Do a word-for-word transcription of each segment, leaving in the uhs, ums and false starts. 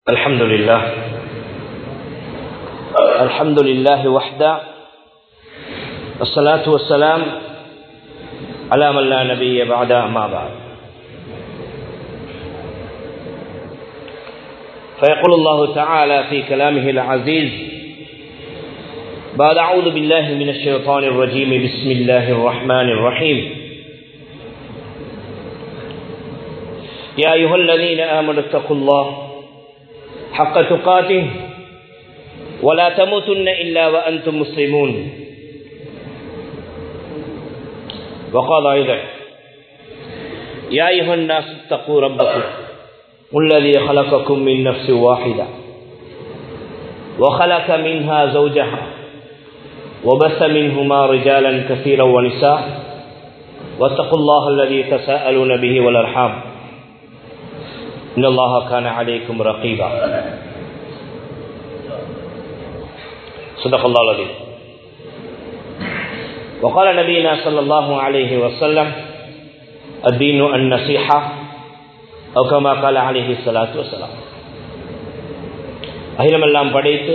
الحمد لله الحمد لله وحده والصلاة والسلام على من لا نبي بعد ما بعد فيقول الله تعالى في كلامه العزيز بعد أعوذ بالله من الشيطان الرجيم بسم الله الرحمن الرحيم يا أيها الذين آمنوا اتقوا الله حق تقاته ولا تموتن إلا وأنتم مسلمون وقال أيضا يا أيها الناس اتقوا ربكم الذي خلقكم من نفس واحدة وخلق منها زوجها وبث منهما رجالا كثيرا ونساء واتقوا الله الذي تساءلون به والأرحام إن الله كان عليكم رقيبا صدق الله العظيم وقال نبينا صلى الله عليه وسلم الدين النصيحة أو كما قال عليه الصلاة والسلام அகிலமெல்லாம் படைத்து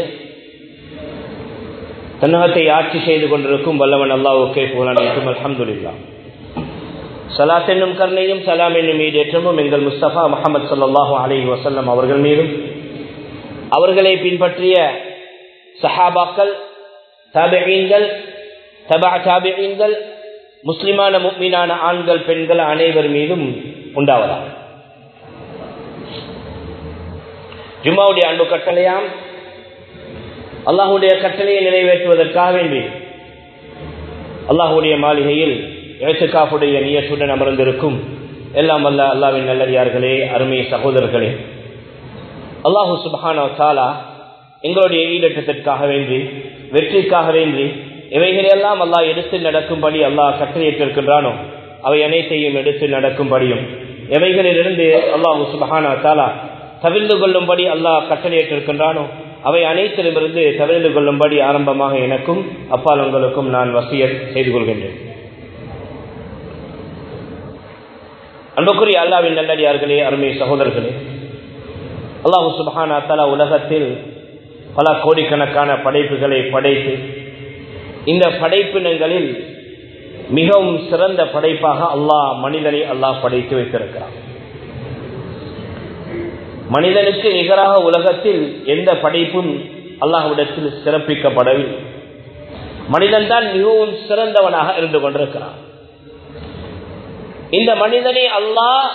தன்னகத்தை ஆட்சி செய்து கொண்டிருக்கும் வல்லவன் அல்லாஹ்வுக்கே புகழ் அனைத்தும் அல்ஹம்துலில்லாஹ். ஸலாத் என்னும் கருணையும் சலாம் என்னும் ஈடேற்றமும் எங்கள் முஸ்தபா முஹம்மது ஸல்லல்லாஹு அலைஹி வஸல்லம் அவர்கள் மீதும் அவர்களை பின்பற்றிய சஹாபாக்கள், தாபிஈன்கள், தபா தாபிஈன்கள், முஸ்லிமான முஃமினான ஆண்கள் பெண்கள் அனைவர் மீதும் உண்டாவதாக. ஜும்மாவுடைய அன்பு கட்டளையாம் அல்லாஹ்வுடைய கட்டளையை நிறைவேற்றுவதற்காக வேண்டி அல்லாஹ்வுடைய மாளிகையில் இஅ்திகாஃபுடைய நியத்துடன் அமர்ந்திருக்கும் எல்லாம் வல்ல அல்லாஹ்வின் நல்லடியார்களே, அருமை சகோதரர்களே, அல்லாஹ் சுப்ஹானஹு வ தஆலா எங்களுடைய ஈடேற்றத்திற்காக வேண்டி, வெற்றிக்காக வேண்டி இவைகளெல்லாம் அல்லாஹ் எடுத்து நடக்கும்படி அல்லாஹ் கட்டளையிட்டிருக்கின்றானோ அவை அனைத்தையும் எடுத்து நடக்கும்படியும், எவைகளிலிருந்து அல்லாஹ் சுப்ஹானஹு வ தஆலா தவிர்ந்து கொள்ளும்படி அல்லாஹ் கட்டளையிட்டிருக்கின்றானோ அவை அனைத்திலுமிருந்து தவிர்ந்து கொள்ளும்படி ஆரம்பமாக எனக்கும் அப்பால் உங்களுக்கும் நான் வசியத் செய்து கொள்கின்றேன். அன்புக்குரிய அல்லாஹ்வின் நல்லடியார்களே, அருமை சகோதரர்களே, அல்லாஹ் சுப்ஹானஹு வ தஆலா உலகத்தில் பல கோடிக்கணக்கான படைப்புகளை படைத்து இந்த படைப்பினங்களில் மிகவும் சிறந்த படைப்பாக அல்லாஹ் மனிதனை அல்லாஹ் படைத்து வைத்திருக்கிறான். மனிதனுக்கு நிகராக உலகத்தில் எந்த படைப்பும் அல்லாஹ்விடத்தில் சிறப்பிக்கப்படவில்லை. மனிதன் தான் மிகவும் சிறந்தவனாக இருந்து கொண்டிருக்கிறான். இந்த மனிதனை அல்லாஹ்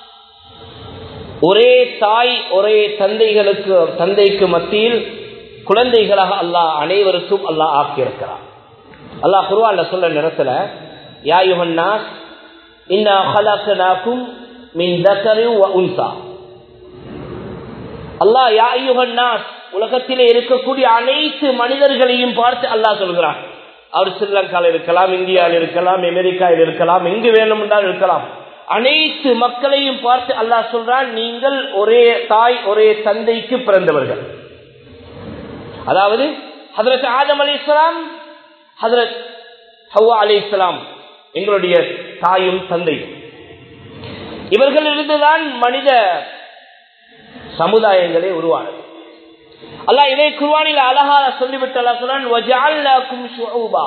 ஒரே தாய் ஒரே தந்தைகளுக்கு தந்தைக்கு மத்தியில் குழந்தைகளாக அல்லாஹ் அனைவருக்கும் அல்லாஹ் ஆக்கியிருக்கிறான். அல்லாஹ் குர்ஆன்ல சொல்ற நேரத்துல யா அய்யுஹன் நாஸ் இன்னா ஹலக்னாகும் மின் தக்கரி வ உன்சா, அல்லாஹ் யா அய்யுஹன் நாஸ் உலகத்திலே இருக்கக்கூடிய அனைத்து மனிதர்களையும் பார்த்து அல்லாஹ் சொல்கிறான். அவர் ஸ்ரீலங்காவில் இருக்கலாம், இந்தியாவில் இருக்கலாம், அமெரிக்காவில் இருக்கலாம், எங்கு வேணும் என்றால் இருக்கலாம். அனைத்து மக்களையும் பார்த்து அல்லாஹ் சொல்றான், நீங்கள் ஒரே தாய் ஒரே தந்தைக்கு பிறந்தவர்கள். அதாவது ஹஜ்ரத் ஆதம் அலைஹிஸ்ஸலாம், ஹஜ்ரத் ஹவ்வா அலைஹிஸ்ஸலாம் எங்களுடைய தாயும் தந்தையும். இவர்களிலிருந்துதான் மனித சமுதாயங்களே உருவானது. அல்லாஹ் இதை குர்ஆனில் அழகாக சொல்லிவிட்டு அல்லாஹ் சொல்றான், வஜஅல்னாகும் ஷுஊபா,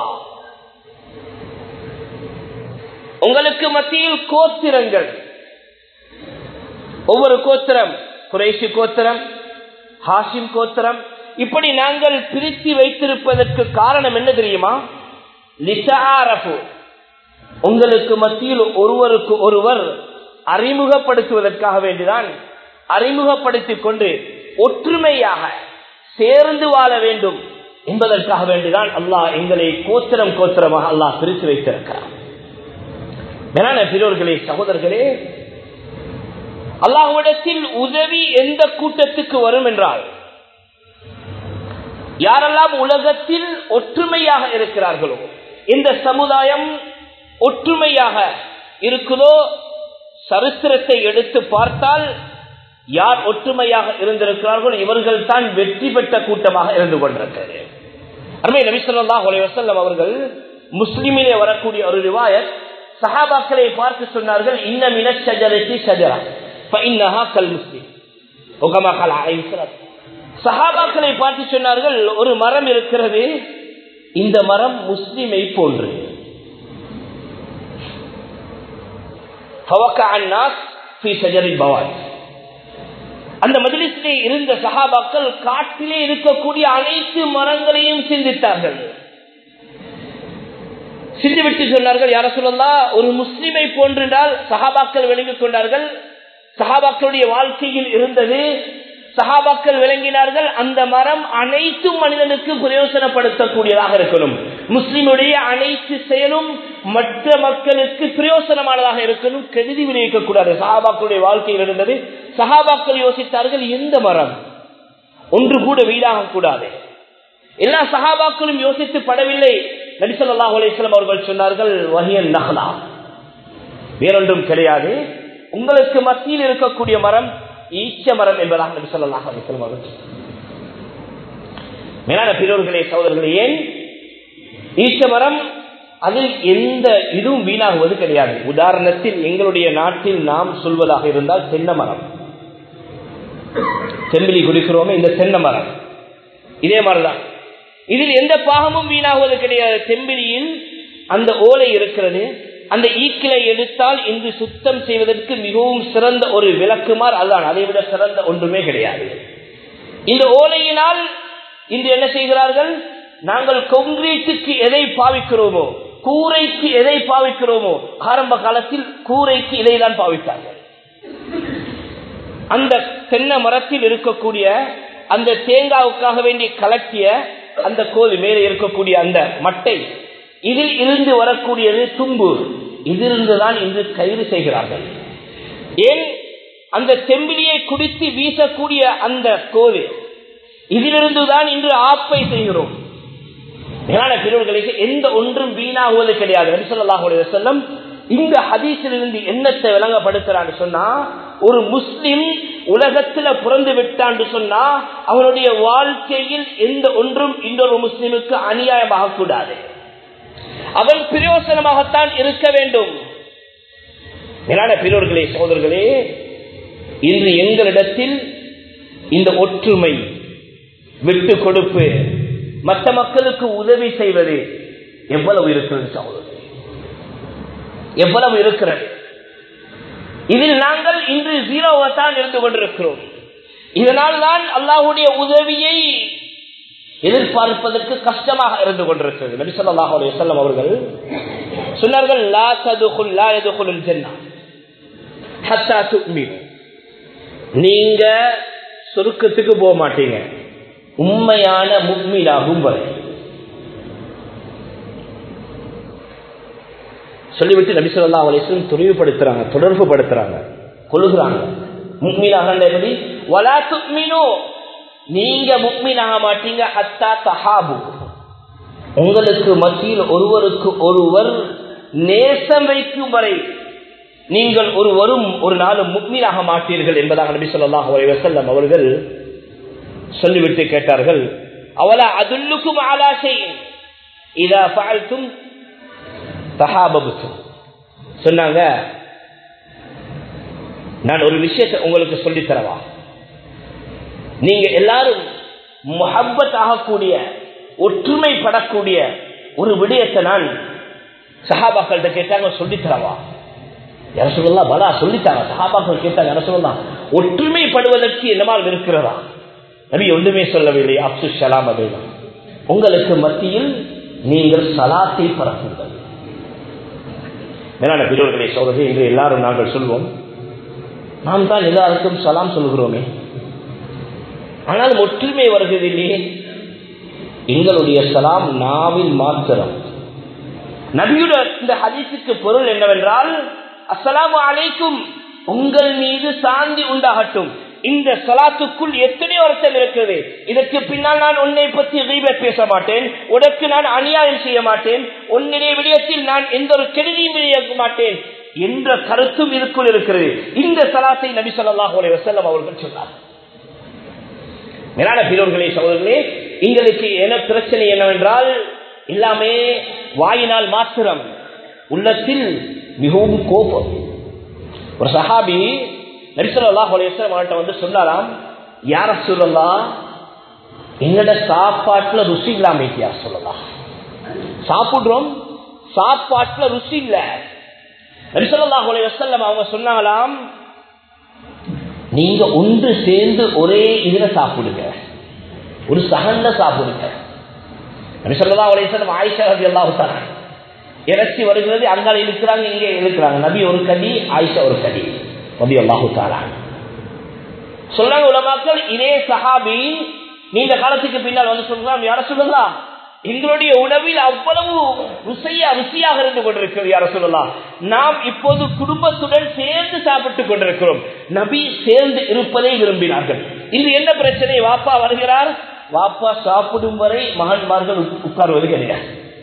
உங்களுக்கு மத்தியில் கோத்திரங்கள், ஒவ்வொரு கோத்திரம், குறைஷி கோத்திரம், ஹாஷிம் கோத்திரம், இப்படி நாங்கள் பிரித்து வைத்திருப்பதற்கு காரணம் என்ன தெரியுமா? லிதஆரஃபு, உங்களுக்கு மத்தியில் ஒருவருக்கு ஒருவர் அறிமுகப்படுத்துவதற்காக வேண்டிதான், அறிமுகப்படுத்திக் கொண்டு ஒற்றுமையாக சேர்ந்து வாழ வேண்டும் என்பதற்காக வேண்டிதான் அல்லாஹ் எங்களை கோத்திரம் கோத்திரமாக அல்லாஹ் பிரித்து வைத்திருக்கிறார். மேலான பெரியோர்களே, சகோதரர்களே, அல்லாஹ்விடத்தில் உதவி எந்த கூட்டத்துக்கு வரும் என்றால், யாரெல்லாம் உலகத்தில் ஒற்றுமையாக இருக்கிறார்களோ, இந்த சமுதாயம் ஒற்றுமையாக இருக்குதோ, சரித்திரத்தை எடுத்து பார்த்தால் யார் ஒற்றுமையாக இருந்திருக்கிறார்கள் இவர்கள் தான் வெற்றி பெற்ற கூட்டமாக இருந்து கொண்டிருக்கிறது. அருமை நபி ஸல்லல்லாஹு அலைஹி வஸல்லம் அவர்கள் முஸ்லிமிலே வரக்கூடிய ஒரு ரிவாயத், சஹாபாக்களை பார்த்து சொன்னார்கள், இன்ன மினஷ் ஷஜரத்தி ஷஜரா ஃபஇன்னஹா கல் முஸ்லிம், சஹாபாக்களை பார்த்து சொன்னார்கள், ஒரு மரம் இருக்கிறது, இந்த மரம் முஸ்லிமை போன்று. அந்த மஜ்லிஸிலே இருந்த சஹாபாக்கள் காட்டிலே இருக்கக்கூடிய அனைத்து மரங்களையும் சிந்தித்தார்கள். சிந்திவிட்டு சொன்னார்கள், யா ரசூலல்லாஹ், ஒரு முஸ்லிமை போன்றால் சஹாபாக்கள் விளங்கிக் கொண்டார்கள். சஹாபாக்களுடைய வாழ்க்கையில் இருந்தது. சஹாபாக்கள் விளங்கினார்கள், அந்த மரம் அனைத்து மனிதனுக்கு பிரயோசனப்படுத்தக்கூடியதாக இருக்கணும். முஸ்லிமுடைய அனைத்து செயலும் மற்ற மக்களுக்கு பிரயோசனமானதாக இருக்கணும், கெடுதி விளைவிக்க கூடாது. சஹாபாக்களுடைய வாழ்க்கையில் இருந்தது. சஹாபாக்கள் யோசித்தார்கள், எந்த மரம் ஒன்று கூட வீடாக கூடாது. எல்லா சஹாபாக்களும் யோசித்து படவில்லை. நபி ஸல்லல்லாஹு அலைஹி வஸல்லம் அவர்கள் சொன்னார்கள், வஹியன் நஹ்லா, வேறொன்றும் கிடையாது, உங்களுக்கு மத்தியில் இருக்கக்கூடிய மரம் ஈச்ச மரம் என்பதாக நபி ஸல்லல்லாஹு அலைஹி வஸல்லம் அவர்கள். மேலான பெரியோர்களே, சகோதரர்களே, ஏன் ஈச்ச மரம்? அதில் எந்த இதுவும் வீணாகுவது கிடையாது. உதாரணத்தில் எங்களுடைய நாட்டில் நாம் சொல்வதாக இருந்தால் தென்னை மரம், செம்பிலி குடிக்கிறோமே, இந்த தென்னை மரம் இதே மாதிரிதான். இதில் எந்த பாகமும் வீணாகுவது கிடையாது. செம்பிலியில் அந்த ஓலை இருக்கிறது, அந்த ஈக்கிலை எடுத்தால் இன்று சுத்தம் செய்வதற்கு மிகவும் சிறந்த ஒரு விளக்குமார் அதுதான், அதை விட சிறந்த ஒன்றுமே கிடையாது. இந்த ஓலையினால் இன்று என்ன செய்கிறார்கள்? நாங்கள் கான்கிரீட்டுக்கு எதை பாவிக்கிறோமோ, கூரைக்கு எதை பாவிக்கிறோமோ, ஆரம்ப காலத்தில் கூரைக்கு இதைதான் பாவித்தார்கள். அந்த தென்னை மரத்தில் இருக்கக்கூடிய அந்த தேங்காவுக்காக வேண்டி கலக்கிய அந்த கோல் மேலே இருக்கக்கூடிய அந்த மட்டை, இதில் இருந்து வரக்கூடியது தும்பு, இதிலிருந்துதான் இன்று கயிறு செய்கிறார்கள். ஏன்? அந்த செம்பிலியை குடித்து வீசக்கூடிய அந்த கோல், இதிலிருந்துதான் இன்று ஆப்பை செய்கிறோம். மேலான பிரிவுகளுக்கு எந்த ஒன்றும் வீணாகுவது கிடையாது. நபி ஸல்லல்லாஹு அலைஹி வஸல்லம் இந்த ஹதீஸிலிருந்து என்னத்தை விளங்கப்படுத்துறான்னு சொன்னா, ஒரு முஸ்லிம் உலகத்துல பிறந்து விட்டான்னு சொன்னா அவனுடைய வாழ்க்கையில் எந்த ஒன்றும் இன்னொரு முஸ்லிமுக்கு அநியாயமாக கூடாது. அவன் பிரயோசனமாகத்தான் இருக்க வேண்டும். மேலான பெரியோர்களே, சகோதரர்களே, இன்று எங்களிடத்தில் இந்த ஒற்றுமை, விட்டு கொடுப்பு, மற்ற மக்களுக்கு உதவி செய்வது எவ்வளவு இருக்கிறது சகோதரர்களே, எவ்வளவு இருக்கிறது. இதில் நாங்கள் இன்று ஜீரோவாத்தான் இருந்து கொண்டிருக்கிறோம். இதனால் தான் அல்லாஹ்வுடைய உதவியை எதிர்பார்ப்பதற்கு கஷ்டமாக இருந்து கொண்டிருக்கிறது. நபி ஸல்லல்லாஹு அலைஹி வஸல்லம் அவர்கள் சொன்னார்கள், லா ததுகுல் லா யதுகுல் ஜன்னah ஹத்தா துமினு, நீங்க சொர்க்கத்துக்கு போக மாட்டீங்க உண்மையான முஃமினாகும் வரை. சொல்லிவிட்டு நபி ஸல்லல்லாஹு அலைஹி வஸல்லம் துணிவுபடுத்துறாங்க, தொடர்பு படுத்துறாங்க, கொள்ளுகிறாங்க. முஃமினாக எப்படி? வலா துமினு, நீங்க முஃமினாக மாட்டீங்க ஹத்தா தஹாபு, உங்களுக்கு மத்தியில் ஒருவருக்கு ஒருவர் நேசம் வைக்கும் வரை நீங்கள் ஒருவரும் ஒரு நாளும் முஃமினாக மாட்டீர்கள் என்பதாக நபி ஸல்லல்லாஹு அலைஹி வஸல்லம் அவர்கள் சொல்லிவிட்டு கேட்டார்கள், அவலா அதுல்லுக்கும் அலா ஷைஇன் இதா ஃபஅல்தும் தஹாபபுத்தும், சொன்னாங்க, நான் ஒரு விஷயத்தை உங்களுக்கு சொல்லித் தரவா, நீங்க எல்லாரும் முஹப்பத் ஆகக்கூடிய, ஒற்றுமைப்படக்கூடிய ஒரு விடயத்தை நான் சஹாபாக்கள்கிட்ட கேட்டாங்க, சொல்லித்தரவா? யார சொல்லலாம், பலா சொல்லித்தாங்க. சஹாபாக்கள் கேட்டாங்க, யார சொல்லலாம், ஒற்றுமைப்படுவதற்கு என்னமால் இருக்கிறதா? நபி ஒன்றுமே சொல்லவில்லை. அப்சு ஸலாம் அலைஹி, உங்களுக்கு மத்தியில் நீங்கள் சலாத்தை பரப்புங்கள். மேலான பெரியோர்களே, சகோதரர்களே, இன்று எல்லாரும் நாங்கள் சொல்வோம், நாம் தான் எல்லாருக்கும் சலாம் சொல்கிறோமே, ஆனால் ஒற்றுமை வருகிறதில்லையே. எங்களுடைய சலாம் நாவில் மாத்திரம். நபியுடைய இந்த ஹதீஸுக்கு பொருள் என்னவென்றால், அஸ்ஸலாமு அலைக்கும், உங்கள் மீது சாந்தி உண்டாகட்டும். இந்த சலாத்துக்குள் எத்தனையோ அர்த்தம் இருக்கிறது. இதற்கு பின்னால் நான் உன்னை பற்றி கீபத் பேச மாட்டேன், உனக்கு நான் அநியாயம் செய்ய மாட்டேன், உன்னுடைய விடயத்தில் நான் எந்த ஒரு கெடுதியும் விளைவிக்க மாட்டேன் என்ற கருத்தும் இதுக்குள் இருக்கிறது. இந்த சலாத்தை நபி ஸல்லல்லாஹு அலைஹி வஸல்லம் அவர்கள் சொன்னார். மேலான பெரியோர்களே, சகோதரர்களே, எங்களுக்கு என்ன பிரச்சனை என்னவென்றால், எல்லாமே வாயினால் மாத்திரம், உள்ளத்தில் மிகவும் கோபம். ஒரு சஹாபி நபி ஸல்லல்லாஹு அலைஹி வஸல்லம் அவர்கிட்ட வந்து சொன்னாராம், யார சொல்லலாம், எங்கட சாப்பாட்டுல ருசி இல்லாம யார் சொல்லலாம். சாப்பிடுறோம், சாப்பாட்டுல ருசி இல்ல. நபி ஸல்லல்லாஹு அலைஹி வஸல்லம் அவங்க சொன்னாங்களாம், நீங்க ஒன்று சேர்ந்து ஒரே இதுல சாப்பிடுங்க, ஒரு சகன்ல சாப்பிடுங்க. நபி ஸல்லல்லாஹு அலைஹி வஸல்லம் ஆயிஷா ரலியல்லாஹு தஆலா இறைச்சி வருகிறது, அங்கால இருக்கிறாங்க, இங்கே இருக்கிறாங்க. நபி ஒரு கடி, ஆயிஷா ஒரு கடி ரலியல்லாஹு தஆலா. சொல்றாங்க உலமாக்கள், இதே சஹாபி நீண்ட காலத்துக்கு பின்னால் வந்து சொல்றாங்க, யார சொல்லலாம், எங்களுடைய உணவில் அவ்வளவு ருசியா ருசியாக இருந்து கொண்டிருக்கிறது யார சொல்லலாம், நாம் இப்போது குடும்பத்துடன் சேர்ந்து சாப்பிட்டுக் கொண்டிருக்கிறோம். நபி சேர்ந்து இருப்பதை விரும்பினார்கள். இது என்ன பிரச்சனை, வாப்பா வருகிறார், வாப்பா சாப்பிடும் வரை மகன்மார்கள் உட்கார்வது கிடையாது.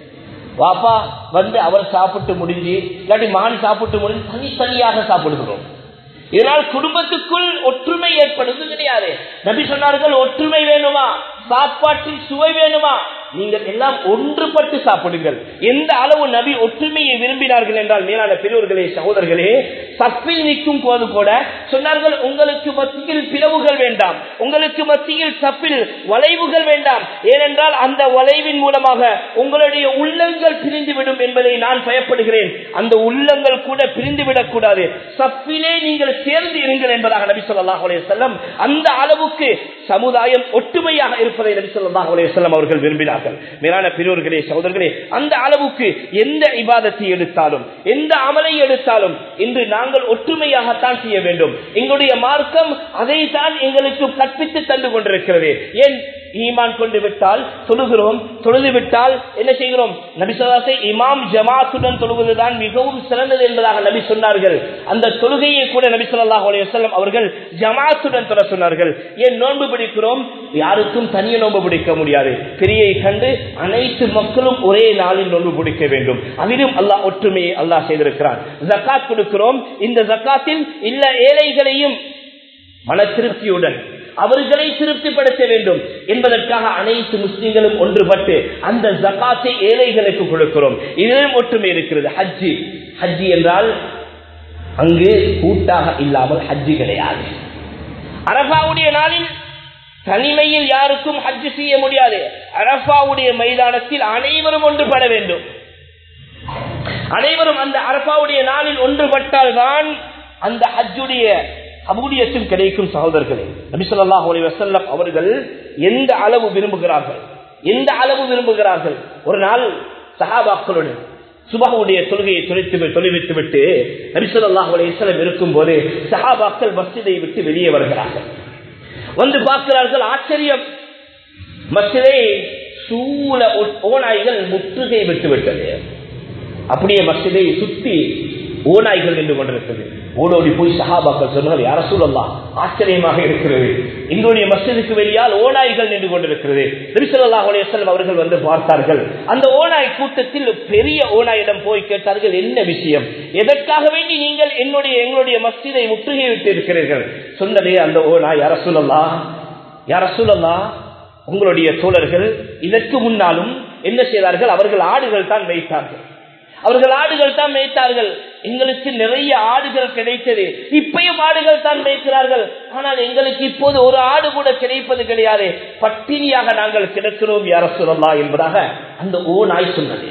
வாப்பா வந்து அவர் சாப்பிட்டு முடிஞ்சு இல்லாட்டி மகன் சாப்பிட்டு முடிஞ்சு தனித்தனியாக சாப்பிடுகிறோம். இதனால் குடும்பத்துக்குள் ஒற்றுமை ஏற்படுவது கிடையாது. நபி சொன்னார்கள், ஒற்றுமை வேணுமா, சாப்பாட்டில் சுவை வேணுமா, நீங்கள் எல்லாம் ஒன்றுபட்டு சாப்பிடுங்கள். எந்த அளவு நபி ஒற்றுமையை விரும்பினார்கள் என்றால், மேலான பெரியோர்களே சகோதரர்களே, சப்பில் நிற்கும் போது கூட சொன்னார்கள், உங்களுக்கு மத்தியில் பிளவுகள் வேண்டாம், உங்களுக்கு மத்தியில் சப்பில் வளைவுகள் வேண்டாம். ஏனென்றால் அந்த வளைவின் மூலமாக உங்களுடைய உள்ளங்கள் பிரிந்துவிடும் என்பதை நான் பயப்படுகிறேன். அந்த உள்ளங்கள் கூட பிரிந்துவிடக் கூடாது, சப்பிலே நீங்கள் சேர்ந்து இருங்கள் என்பதாக நபி ஸல்லல்லாஹு அலைஹி வஸல்லம் அந்த அளவுக்கு சமுதாயம் ஒற்றுமையாக இருப்பதை நபி ஸல்லல்லாஹு அலைஹி வஸல்லம் அவர்கள் விரும்பினார்கள். மேலான பெரியோர்களே சகோதரர்களே, அந்த அளவுக்கு எந்த இபாதத்தை எடுத்தாலும் எந்த அமலை எடுத்தாலும் இன்று நாங்கள் ஒற்றுமையாகத்தான் செய்ய வேண்டும். எங்களுடைய மார்க்கம் அதை தான் எங்களுக்கு கற்பித்து தந்து கொண்டிருக்கிறது. ஏன், ஈமான் கொண்டு விட்டால் தொழுகிறோம், தொழுது விட்டால் என்ன செய்கிறோம், நபி ஸல்லல்லாஹு அலைஹி இமாம் ஜமாத்துடன் தொழுவதுதான் மிகவும் சிறந்தது என்பதாக நபி சொன்னார்கள். அந்த தொழுகையை கூட நபி ஸல்லல்லாஹு அலைஹி வஸல்லம் அவர்கள் ஜமாத்துடன் தொழ சொன்னார்கள். ஏன், நோன்பு பிடிக்கிறோம், யாருக்கும் தனிய நோன்பு பிடிக்க முடியாது, பிரியை கண்டு அனைத்து மக்களும் ஒரே நாளில் நோன்பு பிடிக்க வேண்டும். அதிலும் அல்லாஹ் ஒற்றுமையை அல்லாஹ் செய்திருக்கிறான். ஜகாத் கொடுக்கிறோம், இந்த ஜகாத்தில் இல்ல ஏழைகளையும் மன திருப்தியுடன் அவர்களை திருப்திப்படுத்த வேண்டும் என்பதற்காக அனைத்து முஸ்லிம்களும் ஒன்றுபட்டு அந்த ஜகாத்தை ஏழைகளுக்கு கொடுக்கிறோம். இதிலும் ஒற்றுமை இருக்கிறது. ஹஜ்ஜி, ஹஜ்ஜி என்றால் அங்கு கூட்டாக இல்லாமல் ஹஜ்ஜி கிடையாது. அரஃபாவுடைய நாளில் தனிமையில் யாருக்கும் ஹஜ் செய்ய முடியாது. அரஃபாவுடைய மைதானத்தில் அனைவரும் ஒன்றுபட வேண்டும். அனைவரும் அந்த அரஃபாவுடைய நாளில் ஒன்றுபட்டால் தான் அந்த ஹஜ்ஜுடைய கபூலியத்தும் கிடைக்கும். சகோதரர்களே, நபி ஸல்லல்லாஹு அலைஹி வஸல்லம் அவர்கள் எந்த அளவு விரும்புகிறார்கள், எந்த அளவு விரும்புகிறார்கள். ஒரு நாள் சஹாபாக்களுடன் சுபஹுடைய தொழுகையை தொலைத்து தொலைவித்து விட்டு நபி ஸல்லல்லாஹு அலைஹி வஸல்லம் இருக்கும் போது சஹாபாக்கள் மஸ்ஜிதை விட்டு வெளியே வருகிறார்கள். வந்து பார்க்கிறார்கள், ஆச்சரியம், மஸ்ஜிதை சூழ ஓநாய்கள் முற்றுகை விட்டு விட்டது. அப்படியே மஸ்ஜிதை சுத்தி ஓநாய்கள் நின்று கொண்டிருக்கிறது. ஓடோடி போய் சஹாபாக்கள் சொன்னார்கள், யா ரசூலல்லாஹ், ஆச்சரியமாக இருக்கிறது, எங்களுடைய மஸ்ஜிதுக்கு வெளியால் ஓநாய்கள் நின்று கொண்டிருக்கிறது. நபி ஸல்லல்லாஹு அலைஹி வஸல்லம் அவர்கள் வந்து பார்த்தார்கள். அந்த ஓநாய் கூட்டத்தில் பெரிய ஓநாயிடம் போய் கேட்டார்கள், என்ன விஷயம், எதற்காக வேண்டி நீங்கள் என்னுடைய எங்களுடைய மஸ்ஜிதை முற்றுகை விட்டு இருக்கிறீர்கள்? சொன்னதே அந்த ஓநாய், யா ரசூலல்லாஹ், யா ரசூலல்லாஹ், உங்களுடைய தோழர்கள் இதற்கு முன்னாலும் என்ன செய்தார்கள், அவர்கள் ஆடுகள் தான் வைத்தார்கள், அவர்கள் ஆடுகள் தான் மேய்த்தார்கள், எங்களுக்கு நிறைய ஆடுகள் கிடைத்தது, இப்பயும் ஆடுகள் தான் மேய்க்கிறார்கள், ஆனால் எங்களுக்கு இப்போது ஒரு ஆடு கூட கிடைப்பது கிடையாது, பட்டினியாக நாங்கள் கிடக்கிறோம் யா ரசூலல்லாஹ் என்பதாக அந்த ஓநாய் சொன்னது.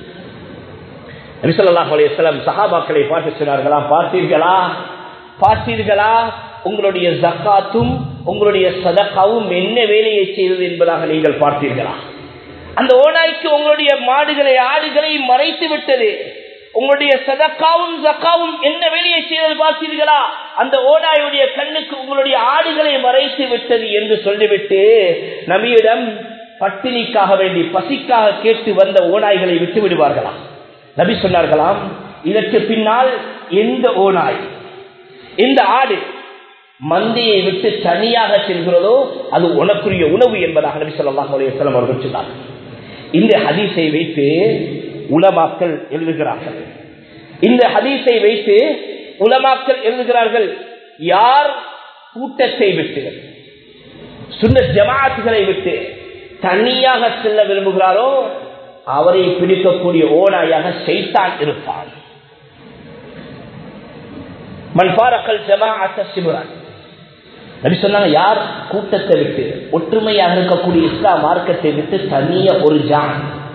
நபி ஸல்லல்லாஹு அலைஹி வஸல்லம் சஹாபாக்களை பார்த்து சொன்னார்களா, பார்த்தீர்களா பார்த்தீர்களா உங்களுடைய ஜகாத்தும் உங்களுடைய சதகாவும் என்ன வேலையை செய்தது என்பதாக நீங்கள் பார்த்தீர்களா? அந்த ஓநாய்க்கு உங்களுடைய மாடுகளை ஆடுகளை மறைத்து விட்டது, உங்களுடைய சதக்காவும் ஜக்காவும் என்ன வேலையை செய்தது பார்த்தீர்களா? அந்த ஓநாயுடைய கண்ணுக்கு உங்களுடைய ஆடுகளை மறைத்து விட்டது என்று சொல்லிவிட்டு நபியிடம் பட்டினிக்காக வேண்டி பசிக்காக கேட்டு வந்த ஓநாய்களை விட்டு விடுவார்களா? நபி சொன்னார்களாம், இதற்கு பின்னால் எந்த ஓநாய் இந்த ஆடு மந்தையை விட்டு தனியாக செல்கிறதோ அது உனக்குரிய உணவு என்பதாக நபி ஸல்லல்லாஹு அலைஹி வஸல்லம் அவர்கள் சொன்னார்கள். இந்த ஹதீஸை வைத்து உலமாக்கள் எழுதுகிறார்கள். இந்த ஹதீஸை வைத்து உலமாக்கள் எழுதுகிறார்கள், யார் கூட்டத்தை விட்டு சுன்னத் ஜமாஅத்துகளை விட்டு தனியாக செல்ல விரும்புகிறாரோ அவரை பிடிக்கக்கூடிய ஓநாயாக ஷைத்தான் இருப்பான். மன் ஃபாரகல் ஜமாஅத்த ஷிப்ரன், நபி சொன்னாங்க, யார் கூட்டத்தை விட்டு ஒற்றுமையாக இருக்கக்கூடிய இஸ்லாம் மார்க்கத்தை விட்டு தனிய ஒரு ஜான்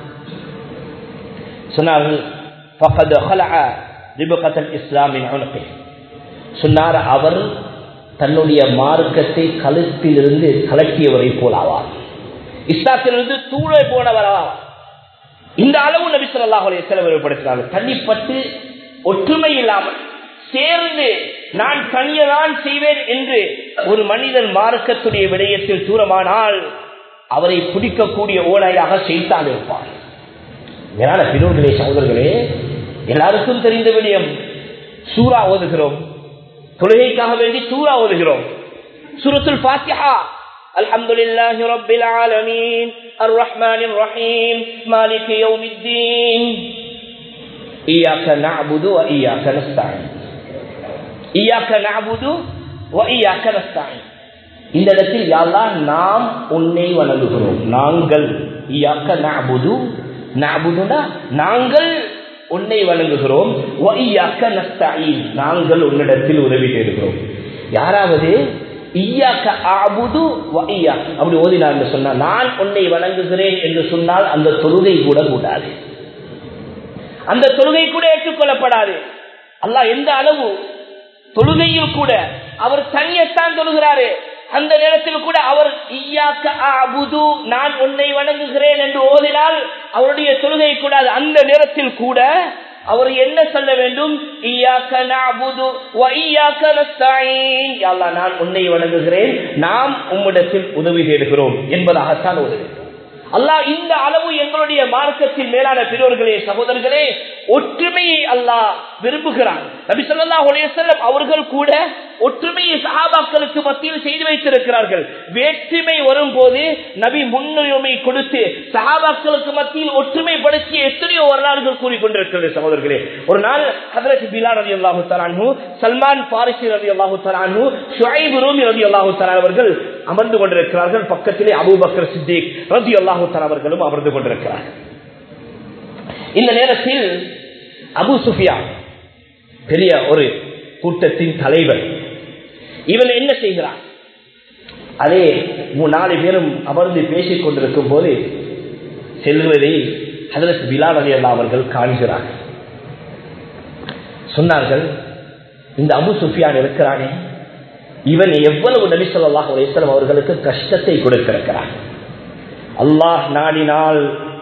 சொன்னார்கள், ஃபகத் ஹலஅ ரிபகத்தல் இஸ்லாமின் உனகி, சொன்னார் அவர் தன்னுடைய மார்க்கத்தை கழுத்திலிருந்து கலட்டியவரை போல் ஆவார், இஸ்லாத்திலிருந்து தூளை போனவராவார். இந்த அளவு நபி ஸல்லல்லாஹு அலைஹி வஸல்லம் வெளிப்படுத்தினார்கள். தனிப்பட்டு ஒற்றுமை இல்லாமல் சேர்ந்து நான் தனியதான் செய்வேன் என்று ஒரு மனிதன் மார்க்கத்துடைய விடயத்தில் தூரமானால் அவரை பிடிக்கக்கூடிய ஓலையாக செய்தான் இருப்பார். மேலான பெரியோர்களே, சகோதரர்களே, எல்லாருக்கும் தெரிந்த விடயம், சூரா ஓதுகிறோம், தொழுகைக்காக வேண்டி சூரா ஓதுகிறோம். சூரத்துல் ஃபாத்திஹா, அல்ஹம்துலில்லாஹி ரப்பில் ஆலமீன் அர்ரஹ்மானிர் ரஹீம் மாலிகி யௌமித்தீன் இய்யாக நஅபுது வ இய்யாக நஸ்தஈன் இய்யாக நஅபுது வ இய்யாக நஸ்தஈன். இந்த இடத்தில் யா அல்லாஹ் நாம் உன்னை வணங்குகிறோம், நாங்கள் இய்யாக நஅபுது, நஅபுதுனா நாங்கள் உன்னை வணங்குகிறோம், வ இய்யாக நஸ்தஈன் நாங்கள் உன்னிடத்தில் உதவி தேடுகிறோம். யாராவது இய்யாக அஅபுது வ இய்யாக அப்படி ஓதினார் என்று சொன்னால், நான் உன்னை வணங்குகிறேன் என்று சொன்னால் அந்த தொழுகை கூட கூடாது, அந்த தொழுகை கூட ஏற்றுக்கொள்ளப்படாது. அல்லாஹ் எந்த அளவு தொழுகையில் கூட அவர் தனியத்தான் தொழுகிறாரு, அந்த நேரத்தில் கூட அவர் இய்யாக அஅபுது நான் உன்னை வணங்குகிறேன் என்று ஓதினால் அவருடைய தொழுகை கூடாது. அந்த நேரத்தில் கூட அவர் என்ன சொல்ல வேண்டும், இய்யாக நஅபுது வ இய்யாக நஸ்தஈன், யா அல்லாஹ் நான் உன்னை வணங்குகிறேன், நாம் உம்மிடத்தில் உதவி தேடுகிறோம் என்பதாகத்தான் ஓதுகிறோம். அல்லாஹ் இந்த அளவு எங்களுடைய மார்க்கத்தில் மேலான பெரியோர்களே, சகோதரர்களே, ஒற்றுமையை அல்லாஹ் விரும்புகிறான். நபி ஸல்லல்லாஹு அலைஹி வஸல்லம் அவர்கள் கூட ஒற்றுமையை சஹாபாக்களுக்கு மத்தியில் செய்து வைத்திருக்கிறார்கள். வேற்றுமை வரும்போது நபி முன்னுரிமை கொடுத்து சஹாபாக்களுக்கு மத்தியில் ஒற்றுமைப்படுத்திய எத்தனையோ வரலாறுகள் கூறிக்கொண்டிருக்கிறது. சகோதரர்களே, ஒரு நாள் ஹஜ்ரத் பிலால் ரலியல்லாஹு தஆலா அன்ஹு, சல்மான் பாரிசி ரலியல்லாஹு தஆலா அன்ஹு, ஷுஐப் ரூமி ரலியல்லாஹு தஆலா அவர்கள் அமர்ந்து கொண்டிருக்கிறார்கள். பக்கத்திலே அபூபக்கர் சித்திக் ரலியல்லாஹு தஆலா அவர்களும் அமர்ந்து கொண்டிருக்கிறார்கள். இந்த நேரத்தில் அபூ சுஃபியான் பெரிய ஒரு கூட்டத்தின் தலைவர், இவன் என்ன செய்கிறான், அதே நாலு பேரும் அமர்ந்து பேசிக் கொண்டிருக்கும் போது செல்வதை ஹஜ்ரத் பிலால் ரலியல்லாஹு அவர்கள் காண்கிறார்கள். சொன்னார்கள், இந்த அபூ சுஃபியான் இருக்கிறானே, இவன் எவ்வளவு நபி ஸல்லல்லாஹு அலைஹி வஸல்லம் அவர்களுக்கு கஷ்டத்தை கொடுத்திருக்கிறான். அல்லாஹ் நாடினால்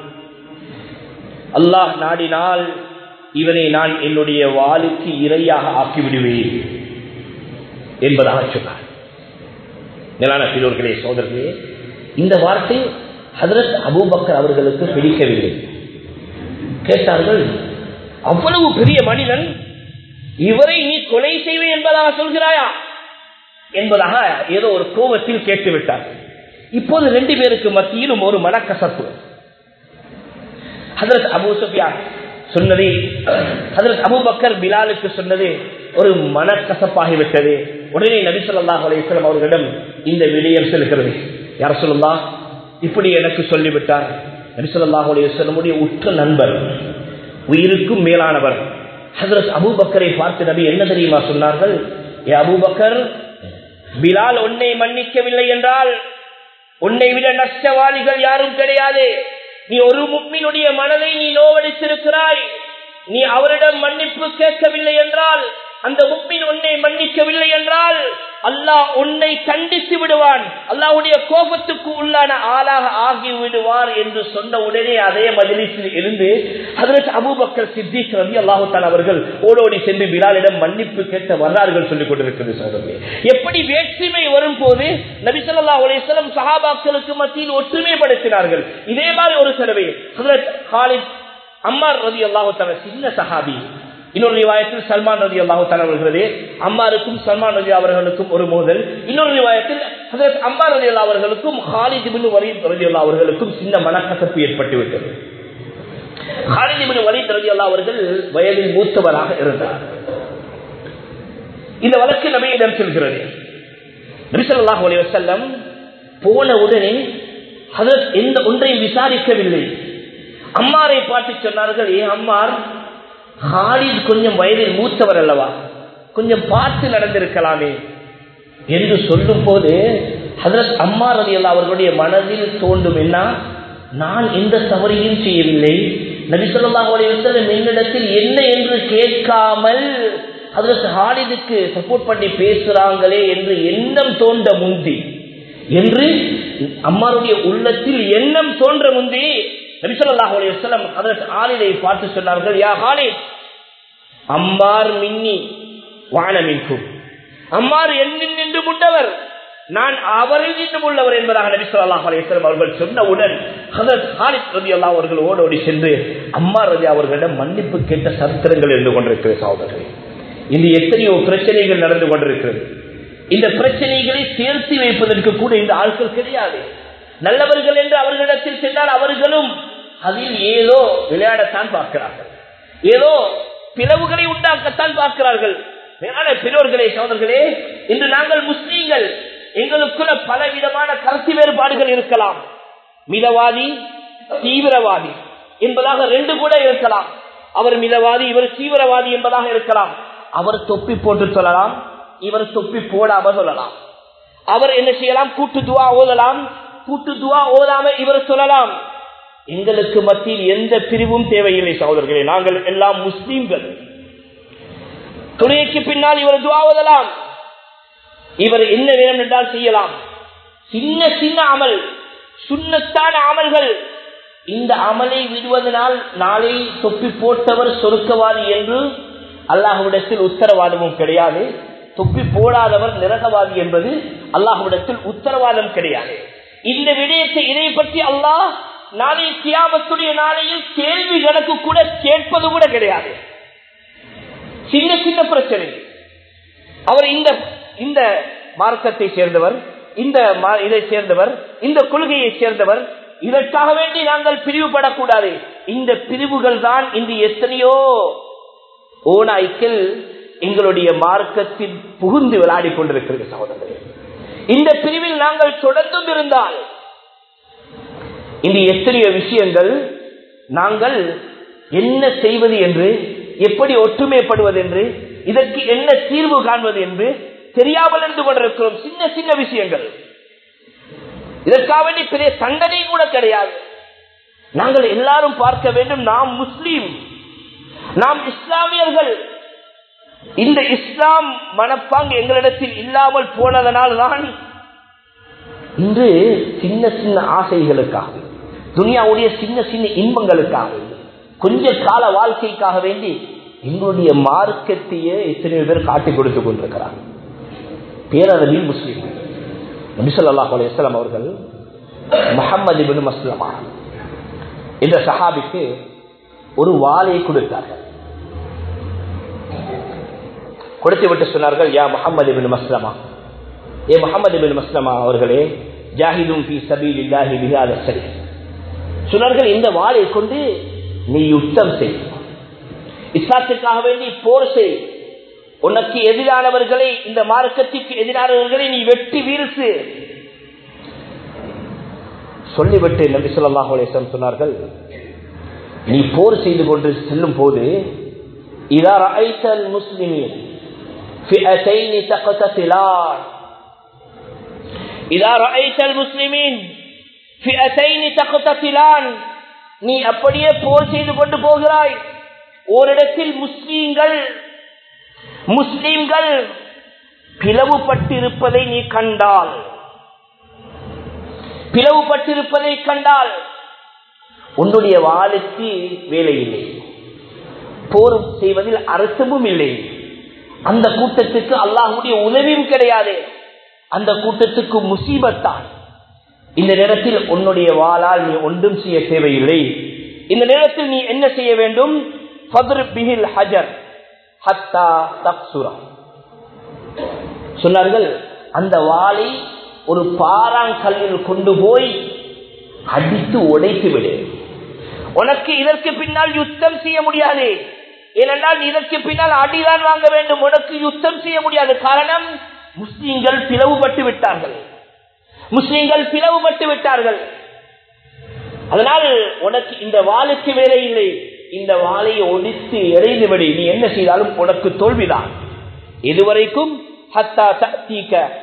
அல்லாஹ் நாடினால் இவனை நான் என்னுடைய வாளுக்கு இரையாக ஆக்கிவிடுவேன் என்பதாக சொன்னார். மேலான பெரியோர்களே, சகோதரர்களே, இந்த வார்த்தை ஹஜ்ரத் அபூபக்கர் அவர்களுக்கு பிடிக்கவில்லை. கேட்டார்கள், அவ்வளவு பெரிய மனிதன் இவரை நீ கொலை செய்வே என்பதாக சொல்கிறாயா என்பதாக ஏதோ ஒரு கோபத்தில் கேட்டுவிட்டார். இப்போது ரெண்டு பேருக்கு மத்தியிலும் ஒரு மனக்கசப்பு. ஹஜ்ரத் அபூ சுஃபியான் சொன்னது, ஹஜ்ரத் அபூபக்கர் பிலாலுக்கு சொன்னது ஒரு மனக்கசப்பாகிவிட்டது. உடனே நபி ஸல்லல்லாஹு அலைஹி வஸல்லம் அவர்களிடம் இந்த விடயம் செல்கிறது. யா ரசூலுல்லாஹ், இப்படி எனக்கு சொல்லிவிட்டார். நபி ஸல்லல்லாஹு அலைஹி வஸல்லமுடைய உற்ற நண்பர், உயிருக்கும் மேலானவர் ஹஜ்ரத் அபூபக்கரை பார்த்து நபி என்ன தெரியுமா சொன்னார்கள், ஏ அபூபக்கர், பிலால் உன்னை மன்னிக்கவில்லை என்றால் உன்னை விட நஷ்டவாளிகள் யாரும் கிடையாது. நீ ஒரு முஃமினுடைய மனதை நீ நோவடித்திருக்கிறாய். நீ அவரிடம் மன்னிப்பு கேட்கவில்லை என்றால், அந்த முஃமின் உன்னை மன்னிக்கவில்லை என்றால் அல்லாஹ் உன்னை தண்டித்து விடுவான், அல்லாஹ்வுடைய கோபத்துக்கு உள்ளான ஆளாக ஆகி விடுவார் என்று சொன்ன உடனே அதே மஜ்லிஸில் இருந்து ஹஜ்ரத் அபூபக்கர் சித்திக் ரலியல்லாஹு தஆலா அவர்கள் ஓடோடி சென்று பிலாலிடம் மன்னிப்பு கேட்ட வரலாறுகள் சொல்லிக் கொண்டிருக்கிறது. சகோதரர்களே, எப்படி வேற்றுமை வரும்போது நபி ஸல்லல்லாஹு அலைஹி வஸல்லம் சஹாபாக்களுக்கு மத்தியில் ஒற்றுமைப்படுத்தினார்கள். இதே மாதிரி ஒரு தடவை ஹஜ்ரத் காலித் அம்மார் ரலியல்லாஹு தஆலா, சின்ன சஹாபி, இன்னொரு ரிவாயத்தில் சல்மான் ரலியல்லாஹு தஆலா வருகிறது, அம்மாருக்கும் சல்மான் ரலியல்லாஹு அவர்களுக்கும் ஒரு மோதல். இன்னொரு ரிவாயத்தில் ஹஜ்ரத் அம்மார் ரலியல்லாஹு அவர்களுக்கும் காலித் இப்னு வலீத் ரலியல்லாஹு அவர்களுக்கும் சின்ன மனக்கசப்பு ஏற்பட்டு விட்டது. காலித் இப்னு வலீத் ரலியல்லாஹு அவர்கள் வயதில் மூத்தவராக இருந்தார். இந்த வழக்கு நபியிடம் செல்கிறது. நபி ஸல்லல்லாஹு அலைஹி வஸல்லம் போன உடனே ஹஜ்ரத் எந்த ஒன்றையும் விசாரிக்கவில்லை. அம்மாரை பார்த்து சொன்னார்கள், ஏ அம்மார், காலித் கொஞ்சம் வயதில் மூத்தவர் அல்லவா, கொஞ்சம் பார்த்து நடந்திருக்கலாமே, என்று சொல்லும் போது ஹஜ்ரத் அம்மார் ரலியல்லாஹு அவர்களுடைய மனதில் தோன்றும் என்ன, நான் எந்த தவறையும் செய்யவில்லை, நபி ஸல்லல்லாஹு அலைஹி வஸல்லம் என்னிடத்தில் என்ன என்று கேட்காமல் ஹஜ்ரத் ஹாலிதுக்கு சப்போர்ட் பண்ணி பேசுறாங்களே என்று எண்ணம் தோன்ற முந்தி என்று அம்மாருடைய உள்ளத்தில் எண்ணம் தோன்ற முந்தி நபி ஸல்லல்லாஹு அலைஹி வஸல்லம் ஹஜ்ரத் ஹாலிதை பார்த்து சொன்னார்கள், யா ஹாலித், அம்மார் மின்னி வான மின்கும், அம்மார் என்னில் நின்று முண்டவர், நான் அவரில் நின்று உள்ளவர் என்பதாக நபி ஸல்லல்லாஹு அலைஹி வஸல்லம் அவர்கள் சொன்னவுடன் ஹஜ்ரத் ஹாலித் ரலியல்லாஹு அவர்கள் ஓடோடி சென்று அம்மார் ரலியல்லாஹு அவர்களிடம் மன்னிப்பு கேட்ட சரித்திரங்கள் இருந்து கொண்டிருக்கிற சகோதரர்களே. இந்த எத்தனையோ பிரச்சனைகள் நடந்து கொண்டிருக்கிறது. இந்த பிரச்சனைகளை சேர்த்து வைப்பதற்கு கூட இந்த ஆட்கள் கிடையாது. நல்லவர்கள் என்று அவர்களிடத்தில் சென்றால் அவர்களும் அதில் ஏதோ விளையாடத்தான் பார்க்கிறார்கள், ஏதோ பிளவுகளை உண்டாக்கத்தான் பார்க்கிறார்கள். பெரியோர்களே, சகோதரர்களே, இன்று நாங்கள் முஸ்லீம்கள், எங்களுக்குள்ள பல விதமான கருத்து வேறுபாடுகள் இருக்கலாம். மிதவாதி, தீவிரவாதி என்பதாக ரெண்டு கூட இருக்கலாம். அவர் மிதவாதி, இவர் தீவிரவாதி என்பதாக இருக்கலாம். அவர் தொப்பி போட்டு சொல்லலாம், இவர் தொப்பி போடாம சொல்லலாம். அவர் என்ன செய்யலாம், கூட்டு துவா ஓதலாம், கூட்டு துவா ஓதாம இவர் சொல்லலாம். எங்களுக்கு மத்தியில் எந்த பிரிவும் தேவையில்லை சகோதரர்களே, நாங்கள் எல்லாம் முஸ்லீம்கள். துணைக்கு பின்னால் இவர் துவா ஓதலாம், இவர் என்ன வேணும் என்றால் செய்யலாம். சின்ன சின்ன அமல், சுன்னத்தான அமல்கள், இந்த அமலை விடுவதனால் நாளை தொப்பி போட்டவர் சொர்க்கவாதி என்று அல்லாஹ்விடத்தில் உத்தரவாதமும் கிடையாது. தொப்பி போடாதவர் நரகவாதி என்பது அல்லாஹ்விடத்தில் உத்தரவாதம் கிடையாது. இந்த விடயத்தை, இதை பற்றி அல்லாஹ் நாளை கியாமத்துடைய நாளையில் கேள்வி கணக்கு கூட கேட்பது கூட கிடையாது. சின்ன சின்ன பிரச்சனை, அவர் இந்த இந்த மார்க்கத்தை சேர்ந்தவர், இந்த இதை சேர்ந்தவர், இந்த கொள்கையை சேர்ந்தவர், இதற்காக வேண்டி நாங்கள் பிரிவுபடக்கூடாது. இந்த பிரிவுகள் தான் இன்று எத்தனையோ ஓநாய்க்கள் எங்களுடைய மார்க்கத்தில் புகுந்து விளையாடி கொண்டிருக்கிறது சகோதரர்களே. இந்த பிரிவில் நாங்கள் தொடர்ந்தும் இருந்தால் இந்த எத்தனையோ விஷயங்கள் நாங்கள் என்ன செய்வது என்று, எப்படி ஒற்றுமைப்படுவது என்று, இதற்கு என்ன தீர்வு காண்பது என்று தெரியாமல் இருந்து கொண்டிருக்கிறோம். சின்ன சின்ன விஷயங்கள், இதற்காக வேண்டி பெரிய தண்டனை கூட கிடையாது. நாங்கள் எல்லாரும் பார்க்க வேண்டும், நாம் முஸ்லீம், நாம் இஸ்லாமியர்கள். இந்த இஸ்லாம் மனப்பாங்கு எங்களிடத்தில் இல்லாமல் போனதனால் தான் இன்று சின்ன சின்ன ஆசைகளுக்காக, துனியாவுடைய சின்ன சின்ன இன்பங்களுக்காக, கொஞ்ச கால வாழ்க்கைக்காக வேண்டி எங்களுடைய மார்க்கத்தையே எத்தனை பேர் காட்டிக் கொடுத்துக் கொண்டிருக்கிறார். பேரளவில் முஸ்லீம். நபி ஸல்லல்லாஹு அலைஹி வஸல்லம் அவர்கள் முஹம்மது இப்னு மஸ்லமா என்ற சஹாபிக்கு ஒரு வாளை கொடுத்தார்கள். கொடுத்து விட்டு சொன்னார்கள், யா முஹம்மது இப்னு மஸ்லமா, ஏ முஹம்மது இப்னு மஸ்லமா அவர்களே, ஜாஹிதும் ஃபீ ஸபீலில்லாஹி பிஹாதா ஸைஃப், சொன்னார்கள், இந்த வாளை கொண்டு நீ யுத்தம் செய், இஸ்லாத்திற்காக வேண்டி போர் செய், உனக்கு எதிரானவர்களை, இந்த மார்க்கத்திற்கு எதிரானவர்களை நீ வெட்டி வீழ்த்து. சொல்லிவிட்டு நபி ஸல்லல்லாஹு அலைஹி வஸல்லம் சொன்னார்கள், நீ போர் செய்து கொண்டு செல்லும் போது, இதா ரஅய்தல் முஸ்லிமீன் ஃபிஅத்தைன் தக்தஸிலான், இதா ரஅய்தல் முஸ்லிமீன் ஃபிஅத்தைன் தக்தஸிலான், நீ அப்படியே போர் செய்து கொண்டு போகிறாய், ஓரிடத்தில் முஸ்லீம்கள் முஸ்லீம்கள் பிளவுபட்டிருப்பதை நீ கண்டால், பிளவுபட்டிருப்பதை கண்டால் உன்னுடைய வாளுக்கு வேலை இல்லை, போர் செய்வதில் அர்த்தமும் இல்லை, அந்த கூட்டத்துக்கு அல்லாஹ்வுடைய உதவியும் கிடையாது, அந்த கூட்டத்துக்கு முசீபத்தான். இந்த நேரத்தில் உன்னுடைய வாளால் நீ ஒன்றும் செய்ய தேவையில்லை. இந்த நேரத்தில் நீ என்ன செய்ய வேண்டும், ஃபத்ரிப் பிஹில் ஹஜர் ஹத்தா தக்சுரா, சொன்னார்கள், அந்த வாளை ஒரு பாறாங்கல்லில் கொண்டு போய் அடித்து உடைத்து விடு. உனக்கு இதற்கு பின்னால் யுத்தம் செய்ய முடியாது, ஏனென்றால் இதற்கு பின்னால் அடிதான் வாங்க வேண்டும், உனக்கு யுத்தம் செய்ய முடியாது. காரணம், முஸ்லிம்கள் பிளவுபட்டு விட்டார்கள், முஸ்லிம்கள் பிளவுபட்டு விட்டார்கள். அதனால் உனக்கு இந்த வாளுக்கு வேலை இல்லை, இந்த வாளை ஒடித்து எறிந்து விடு, நீ என்ன செய்தாலும் உனக்கு தோல்விதான். இதுவரைக்கும் ஹத்தா தஅதீக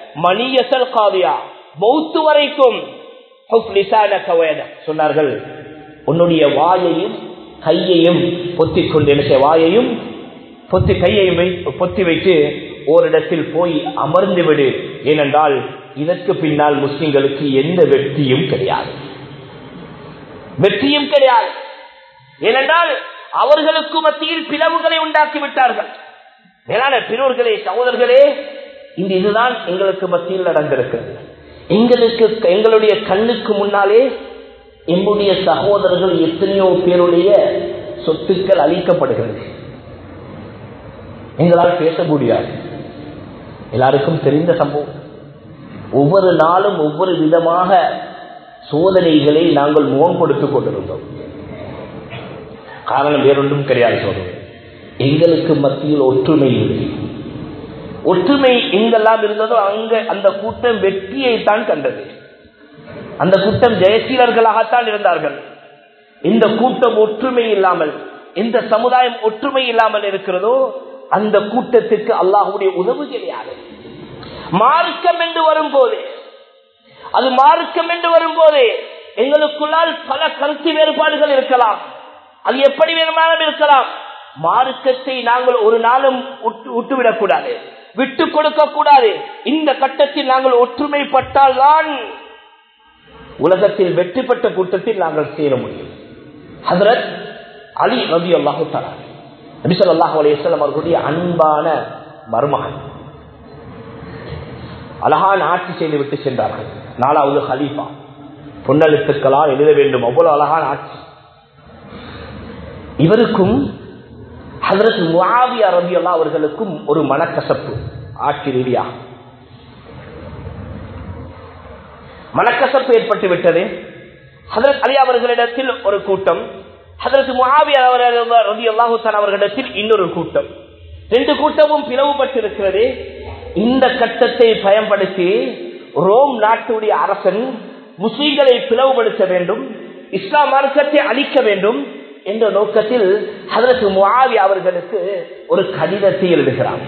மணியசல் காதியா மௌத்து வரைக்கும் சொன்னார்கள், உன்னுடைய வாயையும் கையையும் பொத்திக் கொண்டு என்ன வாயையும் பொத்தி கையையும் பொத்தி வைத்து ஓரிடத்தில் போய் அமர்ந்து விடு. ஏனென்றால் இதற்கு பின்னால் முஸ்லிம்களுக்கு எந்த வெற்றியும் கிடையாது, வெற்றியும் கிடையாது. ஏனென்றால் அவர்களுக்கு மத்தியில் பிளவுகளை உண்டாக்கி விட்டார்கள். மேலான பெரியோர்களே, சகோதரர்களே, இந்த இதுதான் எங்களுக்கு மத்தியில் நடந்திருக்கிறது. எங்களுக்கு எங்களுடைய கண்ணுக்கு முன்னாலே எம்முடைய சகோதரர்கள் எத்தனையோ பேருடைய சொத்துக்கள் அளிக்கப்படுகிறது. எங்களால் பேச முடியாது, எல்லாருக்கும் தெரிந்த சம்பவம். ஒவ்வொரு நாளும் ஒவ்வொரு விதமாக சோதனைகளை நாங்கள் முகம் கொடுத்துக் கொண்டிருந்தோம். காரணம் வேறொன்றும் கிடையாது சோதனை, எங்களுக்கு மத்தியில் ஒற்றுமை இல்லை. ஒற்றுமை எங்கெல்லாம் இருந்ததோ அங்க அந்த கூட்டம் வெற்றியை தான் கண்டது. அந்த கூட்டம் ஜெயசீலர்களாகத்தான் இருந்தார்கள். இந்த கூட்டம் ஒற்றுமை இல்லாமல், இந்த சமுதாயம் ஒற்றுமை இல்லாமல் இருக்கிறதோ அந்த கூட்டத்துக்கு அல்லாஹ்வுடைய உதவி கிடையாது. மார்க்கம் என்று வரும்போது, அது மார்க்கம் என்று வரும்போது எங்களுக்குள்ளால் பல கருத்து வேறுபாடுகள் இருக்கலாம், அது எப்படி வேணுமானாலும் இருக்கலாம். மார்க்கத்தை நாங்கள் ஒரு நாளும் விட்டுவிடக் கூடாது, விட்டு கொடுக்க கூடாது. இந்த கட்டத்தில் நாங்கள் ஒற்றுமைப்பட்டால் தான் உலகத்தில் வெற்றி பெற்ற கூட்டத்தில் நாங்கள் சேர முடியும். ஹஜ்ரத் அலி ரலியல்லாஹு தஆலா நபி ஸல்லல்லாஹு அலைஹி வஸல்லம் அவர்களுடைய அன்பான மருமகன், அழகான ஆட்சி செய்து விட்டு சென்றார்கள். நாலாவது ஹலீஃபா, பொன்னெழுத்துக்களால் எழுத வேண்டும், அவ்வளவு அழகான ஆட்சி. இவருக்கும் ஹஜ்ரத் முஆவியா ரலியல்லாஹு அவர்களுக்கும் ஒரு மனக்கசப்பு, ஆட்சி ரீதியாக மனக்கசப்பு ஏற்பட்டு விட்டது. ஹஜ்ரத் அலி அவர்களிடத்தில் ஒரு கூட்டம், ஹஜ்ரத் முஆவியா ரலியல்லாஹு தஆலா அவர்களிடத்தில் இன்னொரு கூட்டம். ரெண்டு கூட்டமும் பிளவுபட்டிருக்கிறது. இந்த கட்டத்தை பயன்படுத்தி ரோம் நாட்டுடைய அரசன் முஸ்லிம்களை பிளவுபடுத்த வேண்டும், இஸ்லாம் மார்க்கத்தை அழிக்க வேண்டும் என்ற நோக்கத்தில் ஹஜ்ரத் முஆவியா அவர்களுக்கு ஒரு கடிதத்தை எழுதுகிறான்.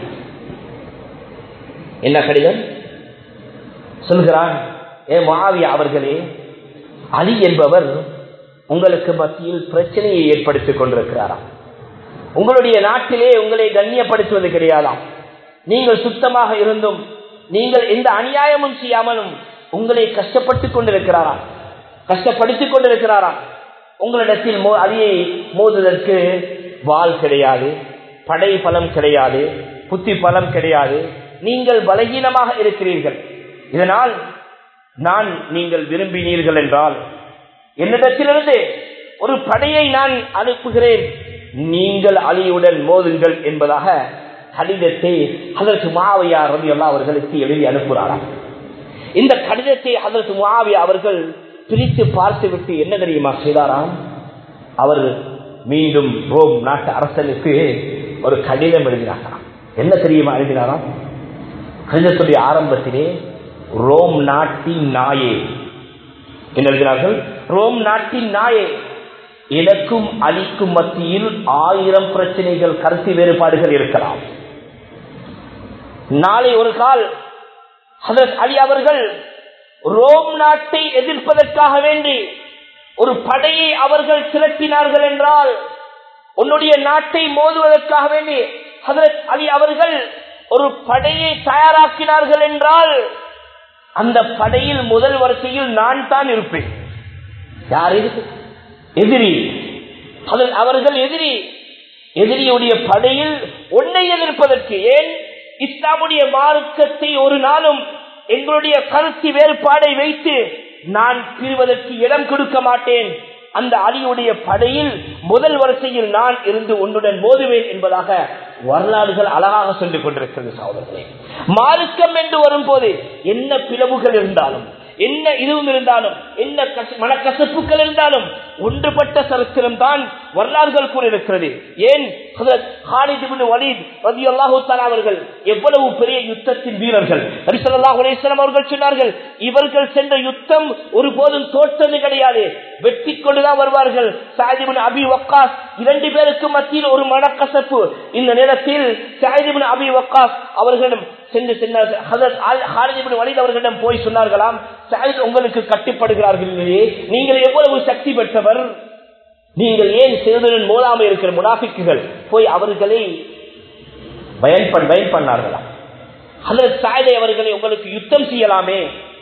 என்ன கடிதம் சொல்கிறான்? ஏ முஆவியா அவர்களே, அலி என்பவர் உங்களுக்கு மத்தியில் பிரச்சனையை ஏற்படுத்திக் கொண்டிருக்கிறாராம். உங்களுடைய நாட்டிலே உங்களை கண்ணியப்படுத்துவது கிடையாதாம். நீங்கள் சுத்தமாக இருந்தும் நீங்கள் எந்த அநியாயமும் செய்யாமலும் உங்களை கஷ்டப்பட்டுக் கொண்டிருக்கிறாராம், கஷ்டப்படுத்திக் கொண்டிருக்கிறாராம். உங்களிடத்தில் அலியை மோதுவதற்கு வாள் கிடையாது, படை பலம் கிடையாது, புத்தி பலம் கிடையாது. நீங்கள் பலகீனமாக இருக்கிறீர்கள். இதனால் நான் நீங்கள் விரும்பினீர்கள் என்றால் என்னிடத்திலிருந்து ஒரு படையை நான் அனுப்புகிறேன், நீங்கள் அலியுடன் மோதுங்கள் என்பதாக கடிதத்தை ஹஜ்ரத் முஆவியா ரலியல்லாஹு அவர்களுக்கு எழுதி அனுப்புகிறாராம். இந்த கடிதத்தை ஹஜ்ரத் முஆவியா அவர்கள் பிரித்து பார்த்துவிட்டு என்ன தெரியுமா செய்தாராம்? அவர் மீண்டும் ரோம் நாட்டு அரசனுக்கு ஒரு கடிதம் எழுதினாராம். என்ன தெரியுமா எழுதினாராம்? கடிதத்துடைய ஆரம்பத்திலே ரோம் நாட்டின் நாயே என்ன எழுதினார்கள்? ரோம் நாட்டின் நாயே, எனக்கும் அலிக்கும் மத்தியில் ஆயிரம் பிரச்சனைகள், கருத்து வேறுபாடுகள் இருக்கலாம். நாளை ஒரு கால் ஹஜ்ரத் அலி அவர்கள் ரோம் நாட்டை எதிர்ப்பதற்காக வேண்டி ஒரு படையை அவர்கள் திரட்டினார்கள் என்றால், உன்னுடைய நாட்டை மோதுவதற்காக வேண்டி ஹஜ்ரத் அலி அவர்கள் ஒரு படையை தயாராக்கினார்கள் என்றால், அந்த படையில் முதல் வரிசையில் நான் தான் இருப்பேன். யார் எதிரி? அவர்கள் எதிரி. எதிரியுடைய படையில் உன்னை எதிர்ப்பதற்கு, ஏன் இஸ்லாமுடைய மார்க்கத்தை ஒரு நாளும் எங்களுடைய கருத்து வேறுபாடை வைத்து நான் பிரிவதற்கு இடம் கொடுக்க மாட்டேன். அந்த அலியுடைய படையில் முதல் வரிசையில் நான் இருந்து உன்னுடன் மோதுவேன் என்பதாக வரலாறுகள் அழகாக சொல்லிக் கொண்டிருக்கிறது. சகோதரர்களே, மார்க்கம் என்று வரும்போது என்ன பிளவுகள் இருந்தாலும், என்ன இதுவும் இருந்தாலும், என்ன மனக்கசப்புகள் இருந்தாலும், ஒன்றுபட்ட சரித்திரம் தான் வரலாறுகள் கூட இருக்கிறது. ஏன் காலித் இப்னு வலீத் ரலியல்லாஹு தஆலா அவர்கள் எவ்வளவு பெரிய யுத்தத்தின் வீரர்கள். நபி ஸல்லல்லாஹு அலைஹி வஸல்லம் அவர்கள் சொன்னார்கள், இவர்கள் சென்ற யுத்தம் ஒருபோதும் தோற்றது கிடையாது, வெற்றி கொண்டுதான் வருவார்கள். சஅத் இப்னு அபி வக்காஸ் இரண்டு பேருக்கு மத்தியில் ஒரு மனக்கசப்பு. இந்த நேரத்தில் சஅத் இப்னு அபி வக்காஸ் அவர்களிடம் சென்று சென்றார். ஹஜரத் காலித் இப்னு வலீத் அவர்களிடம் போய் சொன்னார்களாம், சஅத் உங்களுக்கு கட்டுப்படுகிறார்கள் இல்லையே, நீங்கள் எவ்வளவு சக்தி பெற்றவர், நீங்கள் ஏன் சிறுதன் மோதாமல் இருக்கிற முனாஃபிக்குகள் போய் அவர்களை பயன் பயன் பண்ணார்களாம். ஹஜரத் சஅத் அவர்களை உங்களுக்கு யுத்தம் செய்யலாமே.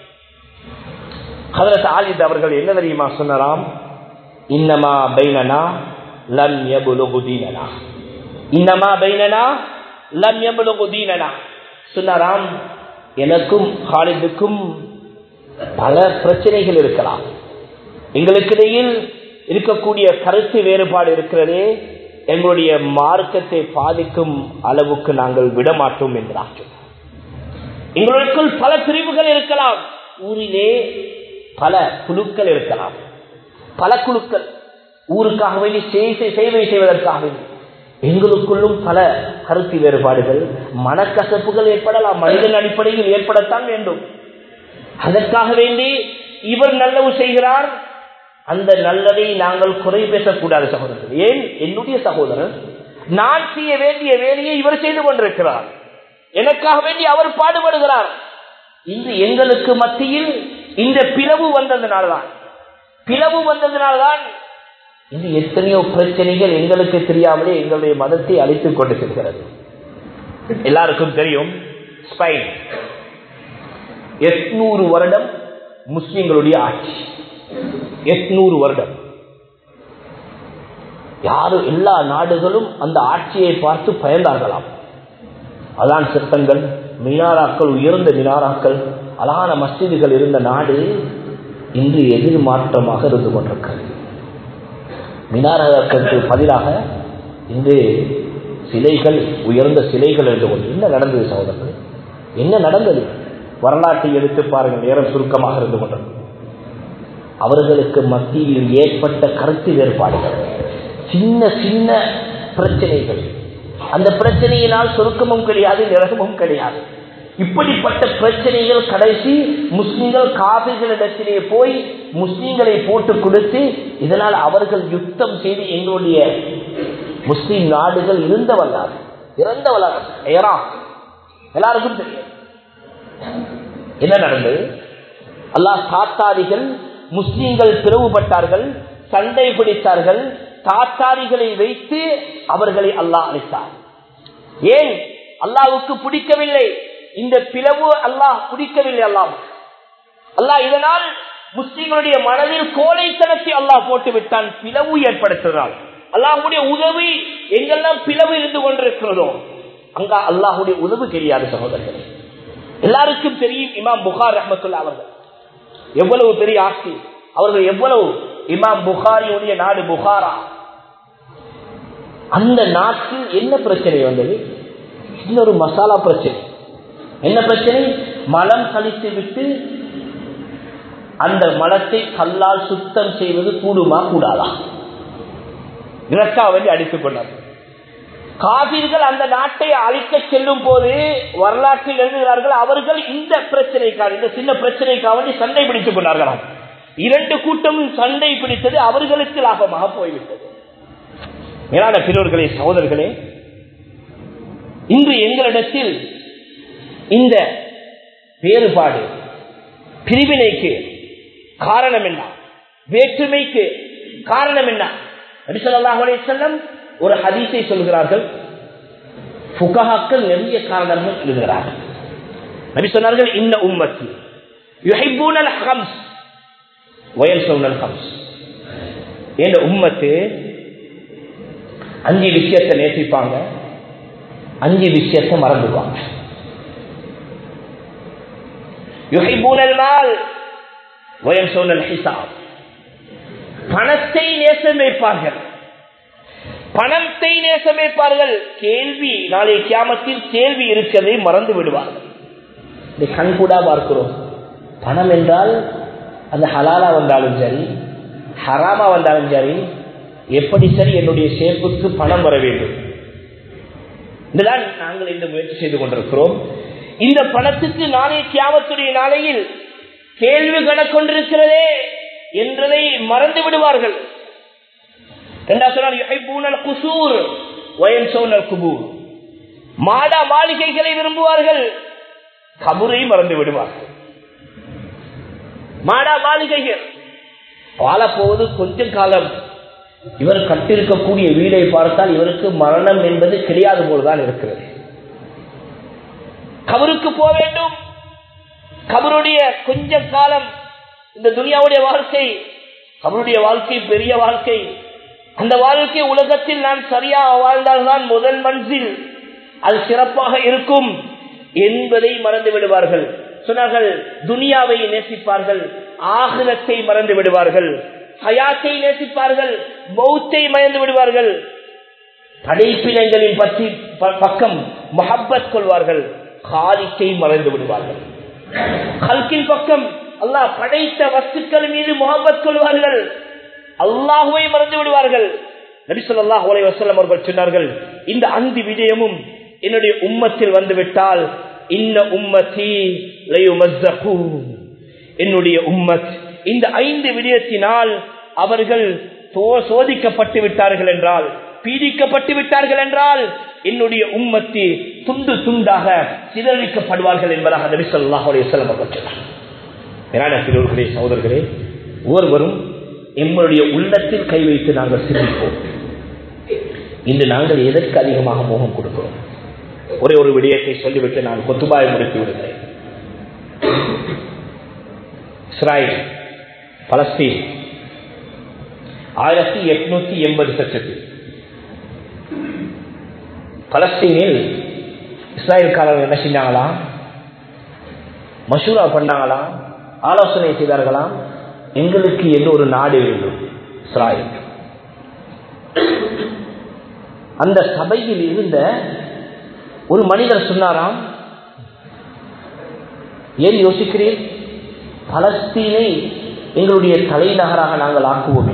ஹஜரத் ஆலித் அவர்கள் என்ன தெரியுமா சொன்னாராம், இன்னமா பைனனா லம் யபுலுகு தீனனா, இன்னமா பைனனா லம் யபுலுகு தீனனா சொன்னாராம், எனக்கும் காலிதுக்கும் பல பிரச்சனைகள் இருக்கலாம், எங்களுக்கிடையில் இருக்கக்கூடிய கருத்து வேறுபாடு இருக்கிறதே, எங்களுடைய மார்க்கத்தை பாதிக்கும் அளவுக்கு நாங்கள் விடமாட்டோம் என்றார்கள். எங்களுக்குள் பல பிரிவுகள் இருக்கலாம், ஊரிலே பல குழுக்கள் இருக்கலாம், பல குழுக்கள் ஊருக்காக வேண்டி சேவை செய்வதற்காக வேண்டி எங்களுக்குள்ளும் பல கருத்து வேறுபாடுகள் மனக்கசப்புகள் ஏற்படலாம், மனிதன் அடிப்படையில் ஏற்படத்தான் வேண்டும். அதற்காக வேண்டி இவர் நல்லவு செய்கிறார், அந்த நல்லதை நாங்கள் குறை பேசக்கூடாது சகோதரர். ஏன், என்னுடைய சகோதரர், நான் செய்ய வேண்டிய வேலையை இவர் செய்து கொண்டிருக்கிறார், எனக்காக வேண்டி அவர் பாடுபடுகிறார். இன்று எங்களுக்கு மத்தியில் இந்த பிளவு வந்ததுனால்தான் பிளவு வந்ததுனால்தான் இது எத்தனையோ பிரச்சனைகள் எங்களுக்கு தெரியாமலே எங்களுடைய மதத்தை அழித்துக் கொண்டு செல்கிறது. எல்லாருக்கும் தெரியும், ஸ்பெயின் எட்நூறு வருடம் முஸ்லிம்களுடைய ஆட்சி, எட்நூறு வருடம். யாரும் எல்லா நாடுகளும் அந்த ஆட்சியை பார்த்து பயந்தார்களாம். அதான் சட்டங்கள், மினாராக்கள், உயர்ந்த மினாராக்கள், அழகான மஸ்ஜிதுகள் இருந்த நாடு இன்று எதிர்மாற்றமாக இருந்து கொண்டிருக்கிறது. மினாராக்களுக்கு பதிலாக இன்று சிலைகள், உயர்ந்த சிலைகள் இருந்து கொண்டு என்ன நடந்தது சகோதரர்கள், என்ன நடந்தது? வரலாற்றை எடுத்து பாருங்கள், நேரம் சுருக்கமாக இருந்து கொண்டது. அவர்களுக்கு மத்தியில் ஏற்பட்ட கருத்து வேறுபாடுகள், சின்ன சின்ன பிரச்சனைகள், அந்த பிரச்சனையினால் சுருக்கமும் கிடையாது, நிரகமும் கிடையாது. இப்படிப்பட்ட பிரச்சனைகள் கடைசி முஸ்லிம்கள் காபிர்களிடத்திலே போய் முஸ்லிம்களை போட்டு கொடுத்து, இதனால் அவர்கள் யுத்தம் செய்து எங்களுடைய முஸ்லிம் நாடுகள் இருந்த வரலாறு, இறந்த வரலாறு. எல்லாருக்கும் தெரியும் என்ன நடந்தது. அல்லாஹ் தாத்தாரிகள் முஸ்லிம்கள் பிளவுபட்டார்கள், சண்டை பிடித்தார்கள், தாத்தாரிகளை வைத்து அவர்களை அல்லாஹ் அழைத்தார். ஏன், அல்லாஹ்வுக்கு பிடிக்கவில்லை இந்த பிளவு, அல்லாஹ் பிடிக்கவில்லை. அல்லாஹ் அல்லாஹ் இதனால் முஸ்லிம்களுடைய மனதில் கோழைத்தனத்தை அல்லாஹ் போட்டு விட்டான், பிளவு ஏற்படுத்தினார். அல்லாஹ்வுடைய உதவி எங்கெல்லாம் பிளவு இருந்து கொண்டிருக்கிறதோ அங்க அல்லாஹ்வுடைய உதவி தெரியாது சகோதரர்களே. எல்லாருக்கும் தெரியும் இமாம் புகாரி ரஹ்மத்துல்லாஹி அவர்கள் எவ்வளவு பெரிய ஆட்சி, அவர்கள் எவ்வளவு, இமாம் புகாரியுடைய நாடு புகாரா, அந்த நாட்டில் என்ன பிரச்சனை வந்தது? இன்னொரு மசாலா பிரச்சனை. என்ன பிரச்சனை? மலம் கழித்து விட்டு அந்த மலத்தை கல்லால் சுத்தம் செய்வது கூடுமா கூடாதா? இதற்காக வேண்டி அடித்துக் கொண்டார். காபிர்கள் அந்த நாட்டை அழிக்க செல்லும் போது வரலாற்றில் எழுதுகிறார்கள், அவர்கள் இந்த பிரச்சனைக்காக, இந்த சின்ன பிரச்சனைக்காக வேண்டி சண்டை பிடித்துக் கொண்டார்களாம். இரண்டு கூட்டமும் சண்டை பிடித்தது அவர்களுக்கு லாபமாக போய்விட்டது. மேலான பெரியோர்களே, சகோதரர்களே, இன்று எங்களிடத்தில் இந்த வேறுபாடு, பிரிவினைக்கு காரணம் என்ன, வேற்றுமைக்கு காரணம் என்ன? நபி ஸல்லல்லாஹு அலைஹி வஸல்லம் ஒரு ஹதீஸை சொல்கிறார்கள், ஃபுகஹாக்கள் நிறைய காரணங்கள் எழுதுகிறார்கள். நபி சொன்னார்கள், இன்ன உம்மத்தி யுஹிப்பூனல் ஹம்ஸ் வயன்சௌனல் ஹம்ஸ். இந்த உம்மத்து அஞ்சு விஷயத்தை நேசிப்பாங்க, அஞ்சு விஷயத்தை மறந்துடுவாங்க. யுஹிப்பூனல் மால் வயன்சௌனல் ஹிசாப். பணத்தை நேசம் வைப்பார்கள், பணத்தை நேசம் வைப்பார்கள். கேள்வி, நாளை கியாமத்தில் கேள்வி இருக்கிறதை மறந்து விடுவார்கள். கண் கூட பார்க்கிறோம், பணம் என்றால் அந்த ஹலாலா வந்தாலும் சரி, ஹராமா வந்தாலும் சரி, எப்படி சரி என்னுடைய சேர்ப்புக்கு பணம் வர வேண்டும். இதுதான் நாங்கள் இந்த முயற்சி செய்து கொண்டிருக்கிறோம். இந்த பணத்துக்கு நாளை கியாமத்துடைய நாளையில் கேள்வி கணக்கொண்டிருக்கிறதே என்றதை மறந்து விடுவார்கள். மாடா மாளிகைகளை விரும்புவார்கள், கபரை மறந்து விடுவார்கள். மாடா மாளிகைகள் வாழப்போவது கொஞ்சம் காலம். இவர் கட்டிருக்கக்கூடிய வீடை பார்த்தால் இவருக்கு மரணம் என்பது கிடையாது போலதான் இருக்கிறது. கபருக்கு போக வேண்டும். கபருடைய கொஞ்ச காலம் இந்த துனியாவுடைய வாழ்க்கை, கபருடைய வாழ்க்கை பெரிய வாழ்க்கை. அந்த வாழ்க்கை உலகத்தில் நான் சரியாக வாழ்ந்தால்தான் முதல் மன்சில் அது சிறப்பாக இருக்கும் என்பதை மறந்து விடுவார்கள். சொன்னார்கள், துனியாவை நேசிப்பார்கள், ஆகிரத்தை மறந்து விடுவார்கள், ஹயாத்தை நேசிப்பார்கள், மௌத்தை மறந்து விடுவார்கள், படைப்பினங்களின் பற்றி பக்கம் முஹப்பத் கொள்வார்கள், காலிக்கை மறந்து விடுவார்கள். கல்கின் பக்கம் அல்லாஹ் படைத்த வஸ்துக்கள் மீது முஹப்பத் கொள்வார்கள், அல்லாஹுவை மறந்து விடுவார்கள். நபி ஸல்லல்லாஹு அலைஹி வஸல்லம் அவர்கள் சொன்னார்கள், இந்த அந்தி விடயமும் என்னுடைய உம்மத்தில் வந்துவிட்டால் இன்ன உம்மத்தி லயுமஸ்ஸகூன், என்னுடைய உம்மத் இந்த ஐந்து விடயத்தினால் அவர்கள் சோதிக்கப்பட்டு விட்டார்கள் என்றால், பீடிக்கப்பட்டு விட்டார்கள் என்றால் என்னுடைய உம்மத்தி துண்டு துண்டாக சிதறிக்கப்படுவார்கள் என்பதாக நபி ஸல்லல்லாஹு அலைஹி வஸல்லம் அவர்கள் சொன்னார். மேலான சகோதரர்களே, ஒவ்வொருவரும் எங்களுடைய உள்ளத்தில் கை வைத்து நாங்கள் சிந்திப்போம். இன்று நாங்கள் எதற்கு அதிகமாக மோகம் கொடுக்கிறோம்? ஒரே ஒரு விடயத்தை சொல்லிவிட்டு நான் கொத்துபாயை முடித்து விடுகிறேன். இஸ்ராயல் பலஸ்தீன் ஆயிரத்தி எட்நூத்தி எண்பது சட்டத்தில் பலஸ்தீனில் இஸ்ராயல்காரர்கள் என்ன செஞ்சாங்களாம்? மஷூரா பண்ணாங்களாம், ஆலோசனை செய்தார்களாம், எங்களுக்கு என்று ஒரு நாடு வேண்டும் இஸ்ராயல். அந்த சபையில் இருந்த ஒரு மனிதர் சொன்னாராம், ஏன் யோசிக்கிறேன், பலஸ்தீனை எங்களுடைய தலைநகராக நாங்கள் ஆக்குவோமே.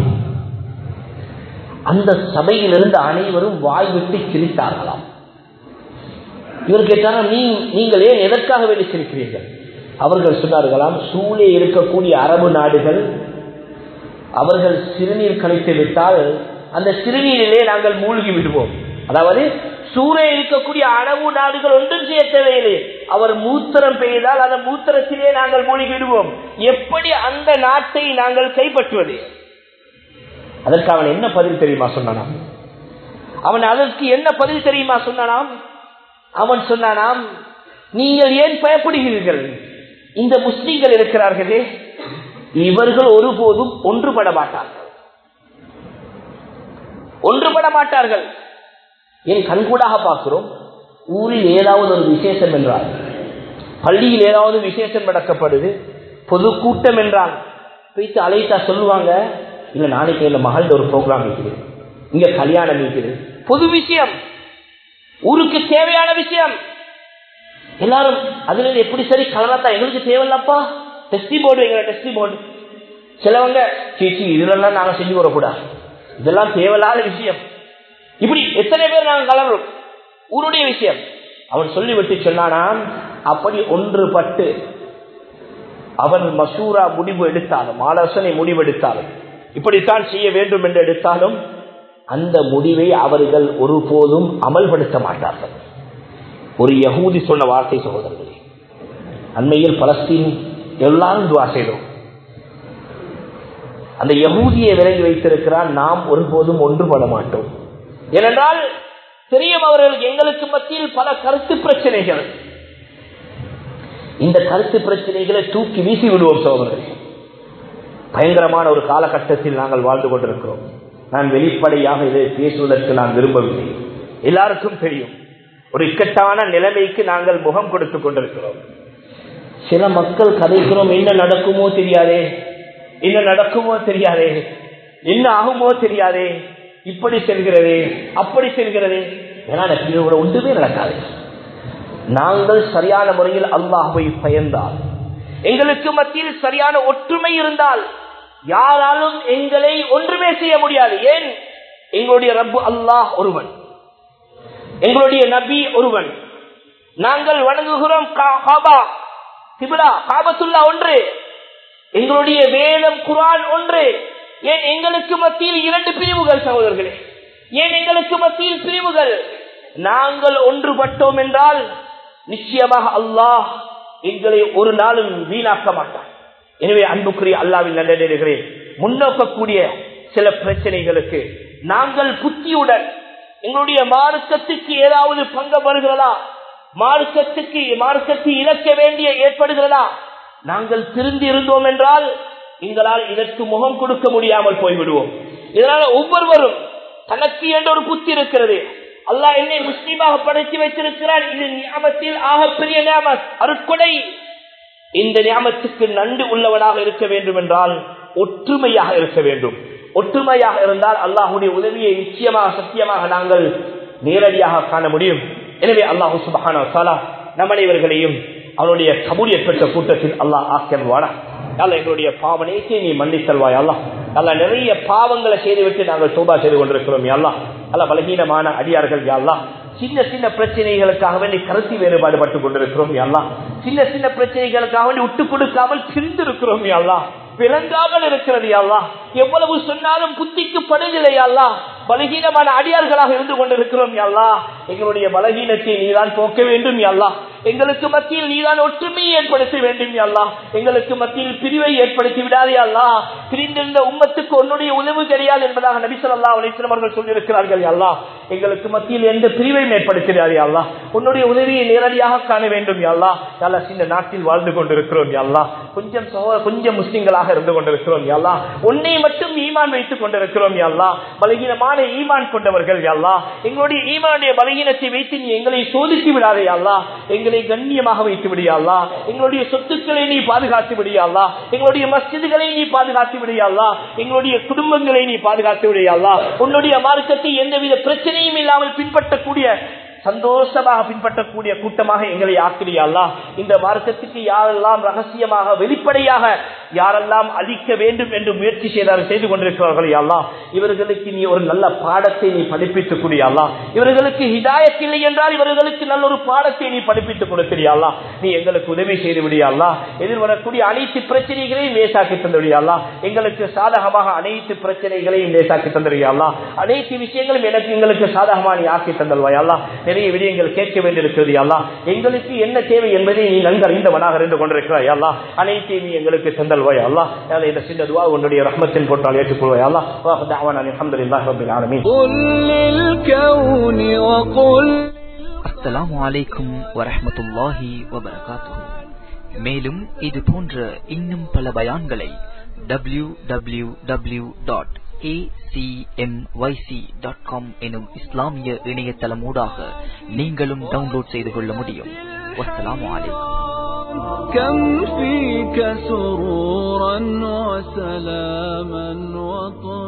அந்த சபையில் இருந்த அனைவரும் வாய் விட்டு சிரித்தார்களாம். இவர் கேட்டாலும், நீங்கள் ஏன் எதற்காக வேண்டி சிரிக்கிறீர்கள்? அவர்கள் சொன்னார்களாம், சூழே இருக்கக்கூடிய அரபு நாடுகள் அவர்கள் சிறுநீர் கழித்து விட்டால் அந்த சிறுநீரிலே நாங்கள் மூழ்கி விடுவோம். அதாவது சூழே இருக்கக்கூடிய அரபு நாடுகள் ஒன்றும் செய்ய தேவையில்லை, அவர் மூத்திரம் பெய்தால் அந்த மூத்திரத்திலே நாங்கள் மூழ்கி விடுவோம். எப்படி அந்த நாட்டை நாங்கள் கைப்பற்றுவது? அதற்கு அவன் என்ன பதில் தெரியுமா சொன்னானாம்? அவன் அதற்கு என்ன பதில் தெரியுமா சொன்னானாம்? அவன் சொன்னானாம், நீங்கள் ஏன் பயப்படுகிறீர்கள்? இந்த முஸ்லிம்கள் இருக்கிறார்களே, இவர்கள் ஒருபோதும் ஒன்றுபட மாட்டார்கள், ஒன்றுபட மாட்டார்கள். என் கண்கூடாக பார்க்கிறோம், ஊரில் ஏதாவது ஒரு விசேஷம் என்றால், பள்ளியில் ஏதாவது விசேஷம் நடக்கப்படுது, பொதுக்கூட்டம் என்றால் போய்த்து அழைத்தா சொல்லுவாங்க, இல்ல நாளைக்கு இல்ல மகள் ஒரு ப்ரோக்ராம் இருக்குது, இங்க கல்யாணம் இருக்குது, பொது விஷயம், ஊருக்கு தேவையான விஷயம். எல்லாரும் அதுல எப்படி சரி கலராத்தா எங்களுக்கு தேவையில்லப்பா, டெஸ்டி போர்டு எங்க டெஸ்டி போர்டு. சிலவங்க சீச்சி இதெல்லாம் நாங்க செஞ்சு வரக்கூடாது, இதெல்லாம் தேவையில்லாத விஷயம். இப்படி எத்தனை பேர் நாங்கள் கலர்றோம், ஊருடைய விஷயம். அவன் சொல்லிவிட்டு சொன்னானாம், அப்படி ஒன்றுபட்டு அவன் மசூரா முடிவு எடுத்தாலும், ஆலோசனை முடிவு எடுத்தாலும், இப்படித்தான் செய்ய வேண்டும் என்று எடுத்தாலும் அந்த முடிவை அவர்கள் ஒருபோதும் அமல்படுத்த மாட்டார்கள். ஒரு யகூதி சொன்ன வார்த்தை சகோதரர்களே, அண்மையில் பலஸ்தீன் எல்லாரும் துவா செய்தோம். அந்த யகூதியை விலகி வைத்திருக்கிறான், நாம் ஒருபோதும் ஒன்றுபட மாட்டோம். ஏனென்றால் தெரியும் அவர்களுக்கு எங்களுக்கு மத்தியில் பல கருத்து பிரச்சனைகள், இந்த கருத்து பிரச்சனைகளை தூக்கி வீசி விடுவோம் சகோதரர்களே. பயங்கரமான ஒரு காலகட்டத்தில் நாங்கள் வாழ்ந்து கொண்டிருக்கிறோம். நான் வெளிப்படையாக இதை பேசுவதற்கு நான் விரும்பவில்லை, எல்லாருக்கும் தெரியும். ஒரு இக்கட்டான நிலைமைக்கு நாங்கள் முகம் கொடுத்துக் கொண்டிருக்கிறோம். சில மக்கள் கதைக்கிறோம், என்ன நடக்குமோ தெரியாதே, என்ன நடக்குமோ தெரியாதே, என்ன ஆகுமோ தெரியாதே, இப்படி செல்கிறதே அப்படி செல்கிறதே. ஏன்னா ஒன்றுமே நடக்காது. நாங்கள் சரியான முறையில் அல்லாஹ்வை பயந்தால், எங்களுக்கு மத்தியில் சரியான ஒற்றுமை இருந்தால், யாராலும் எங்களை ஒன்றுமே செய்ய முடியாது. ஏன்? எங்களுடைய ரப்பு அல்லாஹ் ஒருவன், எங்களுடைய நபி ஒருவன். நாங்கள் வணங்குகிறோம் காபா கிப்லா காபத்துல்லா ஒன்று, எங்களுடைய வேதம் குர்ஆன் ஒன்று. ஏன் எங்களுக்கு மத்தியில் இரண்டு பிரிவுகள் சகோதரர்களே? ஏன் எங்களுக்கு மத்தியில் பிரிவுகள்? நாங்கள் ஒன்றுபட்டோம் என்றால் நிச்சயமாக அல்லாஹ் எங்களை ஒரு நாளும் வீணாக்க மாட்டான். எனவே அன்புக்குரிய அல்லாஹ்வின் நல்லடியார்களே, முன்னோக்கக்கூடிய சில பிரச்சனைகளுக்கு நாங்கள் புத்தியுடன் எங்களுடைய மார்க்கத்துக்கு ஏதாவது பங்கு வருகிறதா, மார்க்கத்துக்கு மார்க்கத்தை இழக்க வேண்டிய ஏற்படுகிறதா, நாங்கள் திருந்தி இருந்தோம் என்றால் எங்களால் இதற்கு முகம் கொடுக்க முடியாமல் போய்விடுவோம். இதனால ஒவ்வொருவரும் தனக்கு என்ற ஒரு புத்தி இருக்கிறது. அல்லாஹ் என்னை முஸ்லீமாக படைத்து வைத்திருக்கிறார், இது நியாமத்தில் ஆகப்பெரிய நியாமத், அருட்கொடை. இந்த நியாமத்துக்கு நன்றி உள்ளவனாக இருக்க வேண்டும் என்றால் ஒற்றுமையாக இருக்க வேண்டும். ஒற்றுமையாக இருந்தால் அல்லாஹுடைய உதவியை நிச்சயமாக சத்தியமாக நாங்கள் நேரடியாக காண முடியும். எனவே அல்லாஹு சுப்ஹானஹு வ தஆலா நம் அனைவர்களையும் அவருடைய கபூலியத் பெற்ற கூட்டத்தில் அல்லாஹ் ஆக்கியல்வானா. அல்ல எங்களுடைய பாவனைக்கு நீ மன்னித்தல்வாய். அல்லா அல்ல நிறைய பாவங்களை செய்துவிட்டு நாங்கள் தௌபா செய்து கொண்டிருக்கிறோம். அல்லா அல்ல பலகீனமான அடியார்கள். அல்லா சின்ன சின்ன பிரச்சனைகளுக்காக வேண்டி கருத்து வேறுபாடு பட்டுக் கொண்டிருக்கிறோம். அல்லா சின்ன சின்ன பிரச்சனைகளுக்காக வேண்டி விட்டு கொடுக்காமல் பிரிந்திருக்கிறோம். அல்லா விளங்காமல் இருக்கிறது. அல்லா எவ்வளவு சொன்னாலும் புத்திக்கு படுதில்லை. அல்லா பலகீனமான அடியார்களாக இருந்து கொண்டிருக்கிறோம். அல்லா எங்களுடைய பலகீனத்தை நீதான் போக்க வேண்டும். அல்லா எங்களுக்கு மத்தியில் நீதான் ஒற்றுமையை ஏற்படுத்த வேண்டும். அல்லா எங்களுக்கு மத்தியில் பிரிவை ஏற்படுத்தி விடாதே. அல்லா பிரிந்திருந்த உம்மத்துக்கு உன்னுடைய உதவு கிடையாது என்பதாக நபி ஸல்லல்லாஹு அலைஹி வஸல்லம் அவர்கள் சொல்லியிருக்கிறார்கள். அல்லா எங்களுக்கு மத்தியில் எந்த பிரிவையும் ஏற்படுத்திடாதே. அல்லா உன்னுடைய உதவியை நேரடியாக காண வேண்டும். அல்லா அல்லா சின்ன நாட்டில் வாழ்ந்து கொண்டிருக்கிறோம். அல்லா கொஞ்சம் கொஞ்சம் முஸ்லிம்களாக இருந்து கொண்டிருக்கிறோம். அல்லா உன்னை மட்டும் ஈமான் வைத்துக் கொண்டிருக்கிறோம். அல்லா பலகீனமான ஈமான் கொண்டவர்கள். அல்லா எங்களுடைய ஈமானுடைய பலகீனத்தை வைத்து நீ எங்களை சோதித்து விடாதே. அல்லா எங்களை கண்ணியமாக வைத்து விடியாளா, எங்களுடைய சொத்துக்களை நீ பாதுகாத்து விடியாளா, எங்களுடைய மஸ்ஜிதுகளை நீ பாதுகாத்து விடியாளா, எங்களுடைய குடும்பங்களை நீ பாதுகாத்து விடியாளா. உன்னுடைய மார்க்கத்தை எந்தவித பிரச்சனையும் இல்லாமல் பின்பற்றக்கூடிய சந்தோஷமாக பின்பற்றக்கூடிய கூட்டமாக எங்களை ஆக்கிரியாளா. இந்த மார்க்கத்துக்கு யாரெல்லாம் ரகசியமாக வெளிப்படையாக யாரெல்லாம் அழிக்க வேண்டும் என்று முயற்சி செய்தார் செய்து கொண்டிருக்கிறார்கள். அல்லா இவர்களுக்கு நீ ஒரு நல்ல பாடத்தை நீ படிப்பித்துக் கூடியாளா. இவர்களுக்கு ஹிதாயத் இல்லை என்றால் இவர்களுக்கு நல்ல ஒரு பாடத்தை நீ படிப்பித்துக் கொடுக்கிறியாளா. நீ எங்களுக்கு உதவி செய்து விடியாளா. எதிர்வரக்கூடிய அனைத்து பிரச்சனைகளையும் லேசாக்கி தந்துவிடியாளா. எங்களுக்கு சாதகமாக அனைத்து பிரச்சனைகளையும் லேசாக்கி தந்துவிடியாளா. அனைத்து விஷயங்களும் எனக்கு எங்களுக்கு சாதகமாக நீ ஆக்கி தந்தல்வாயாளா. நிறைய விடயங்கள் கேட்க வேண்டியிருக்கிறது. அல்லா எங்களுக்கு என்ன தேவை என்பதை நீ நன்கு அறிந்தவனாக இருந்து கொண்டிருக்கிறாய். அல்லா அனைத்தையும் நீ எங்களுக்கு தந்தல்வாய். அல்லா இந்த சின்ன துஆ உன்னுடைய ரஹ்மத்தின் போட்டால் ஏற்றுக்கொள்வாய். அல்லா வஹ்தஅவானா அல்ஹம்துலில்லாஹி ரப்பில் ஆலமீன். அஸ்ஸலாமு அலைக்கும் வரஹ்மத்துல்லாஹி வபரகாத்துஹு. மேலும் இது போன்ற இன்னும் பல பயான்களை W W W dot A C M Y C dot com எனும் இஸ்லாமிய இணையதளமூடாக நீங்களும் டவுன்லோட் செய்து கொள்ள முடியும். வஸ்ஸலாமு அலைக்கும். كم فيك سرورا وسلاما وطهورا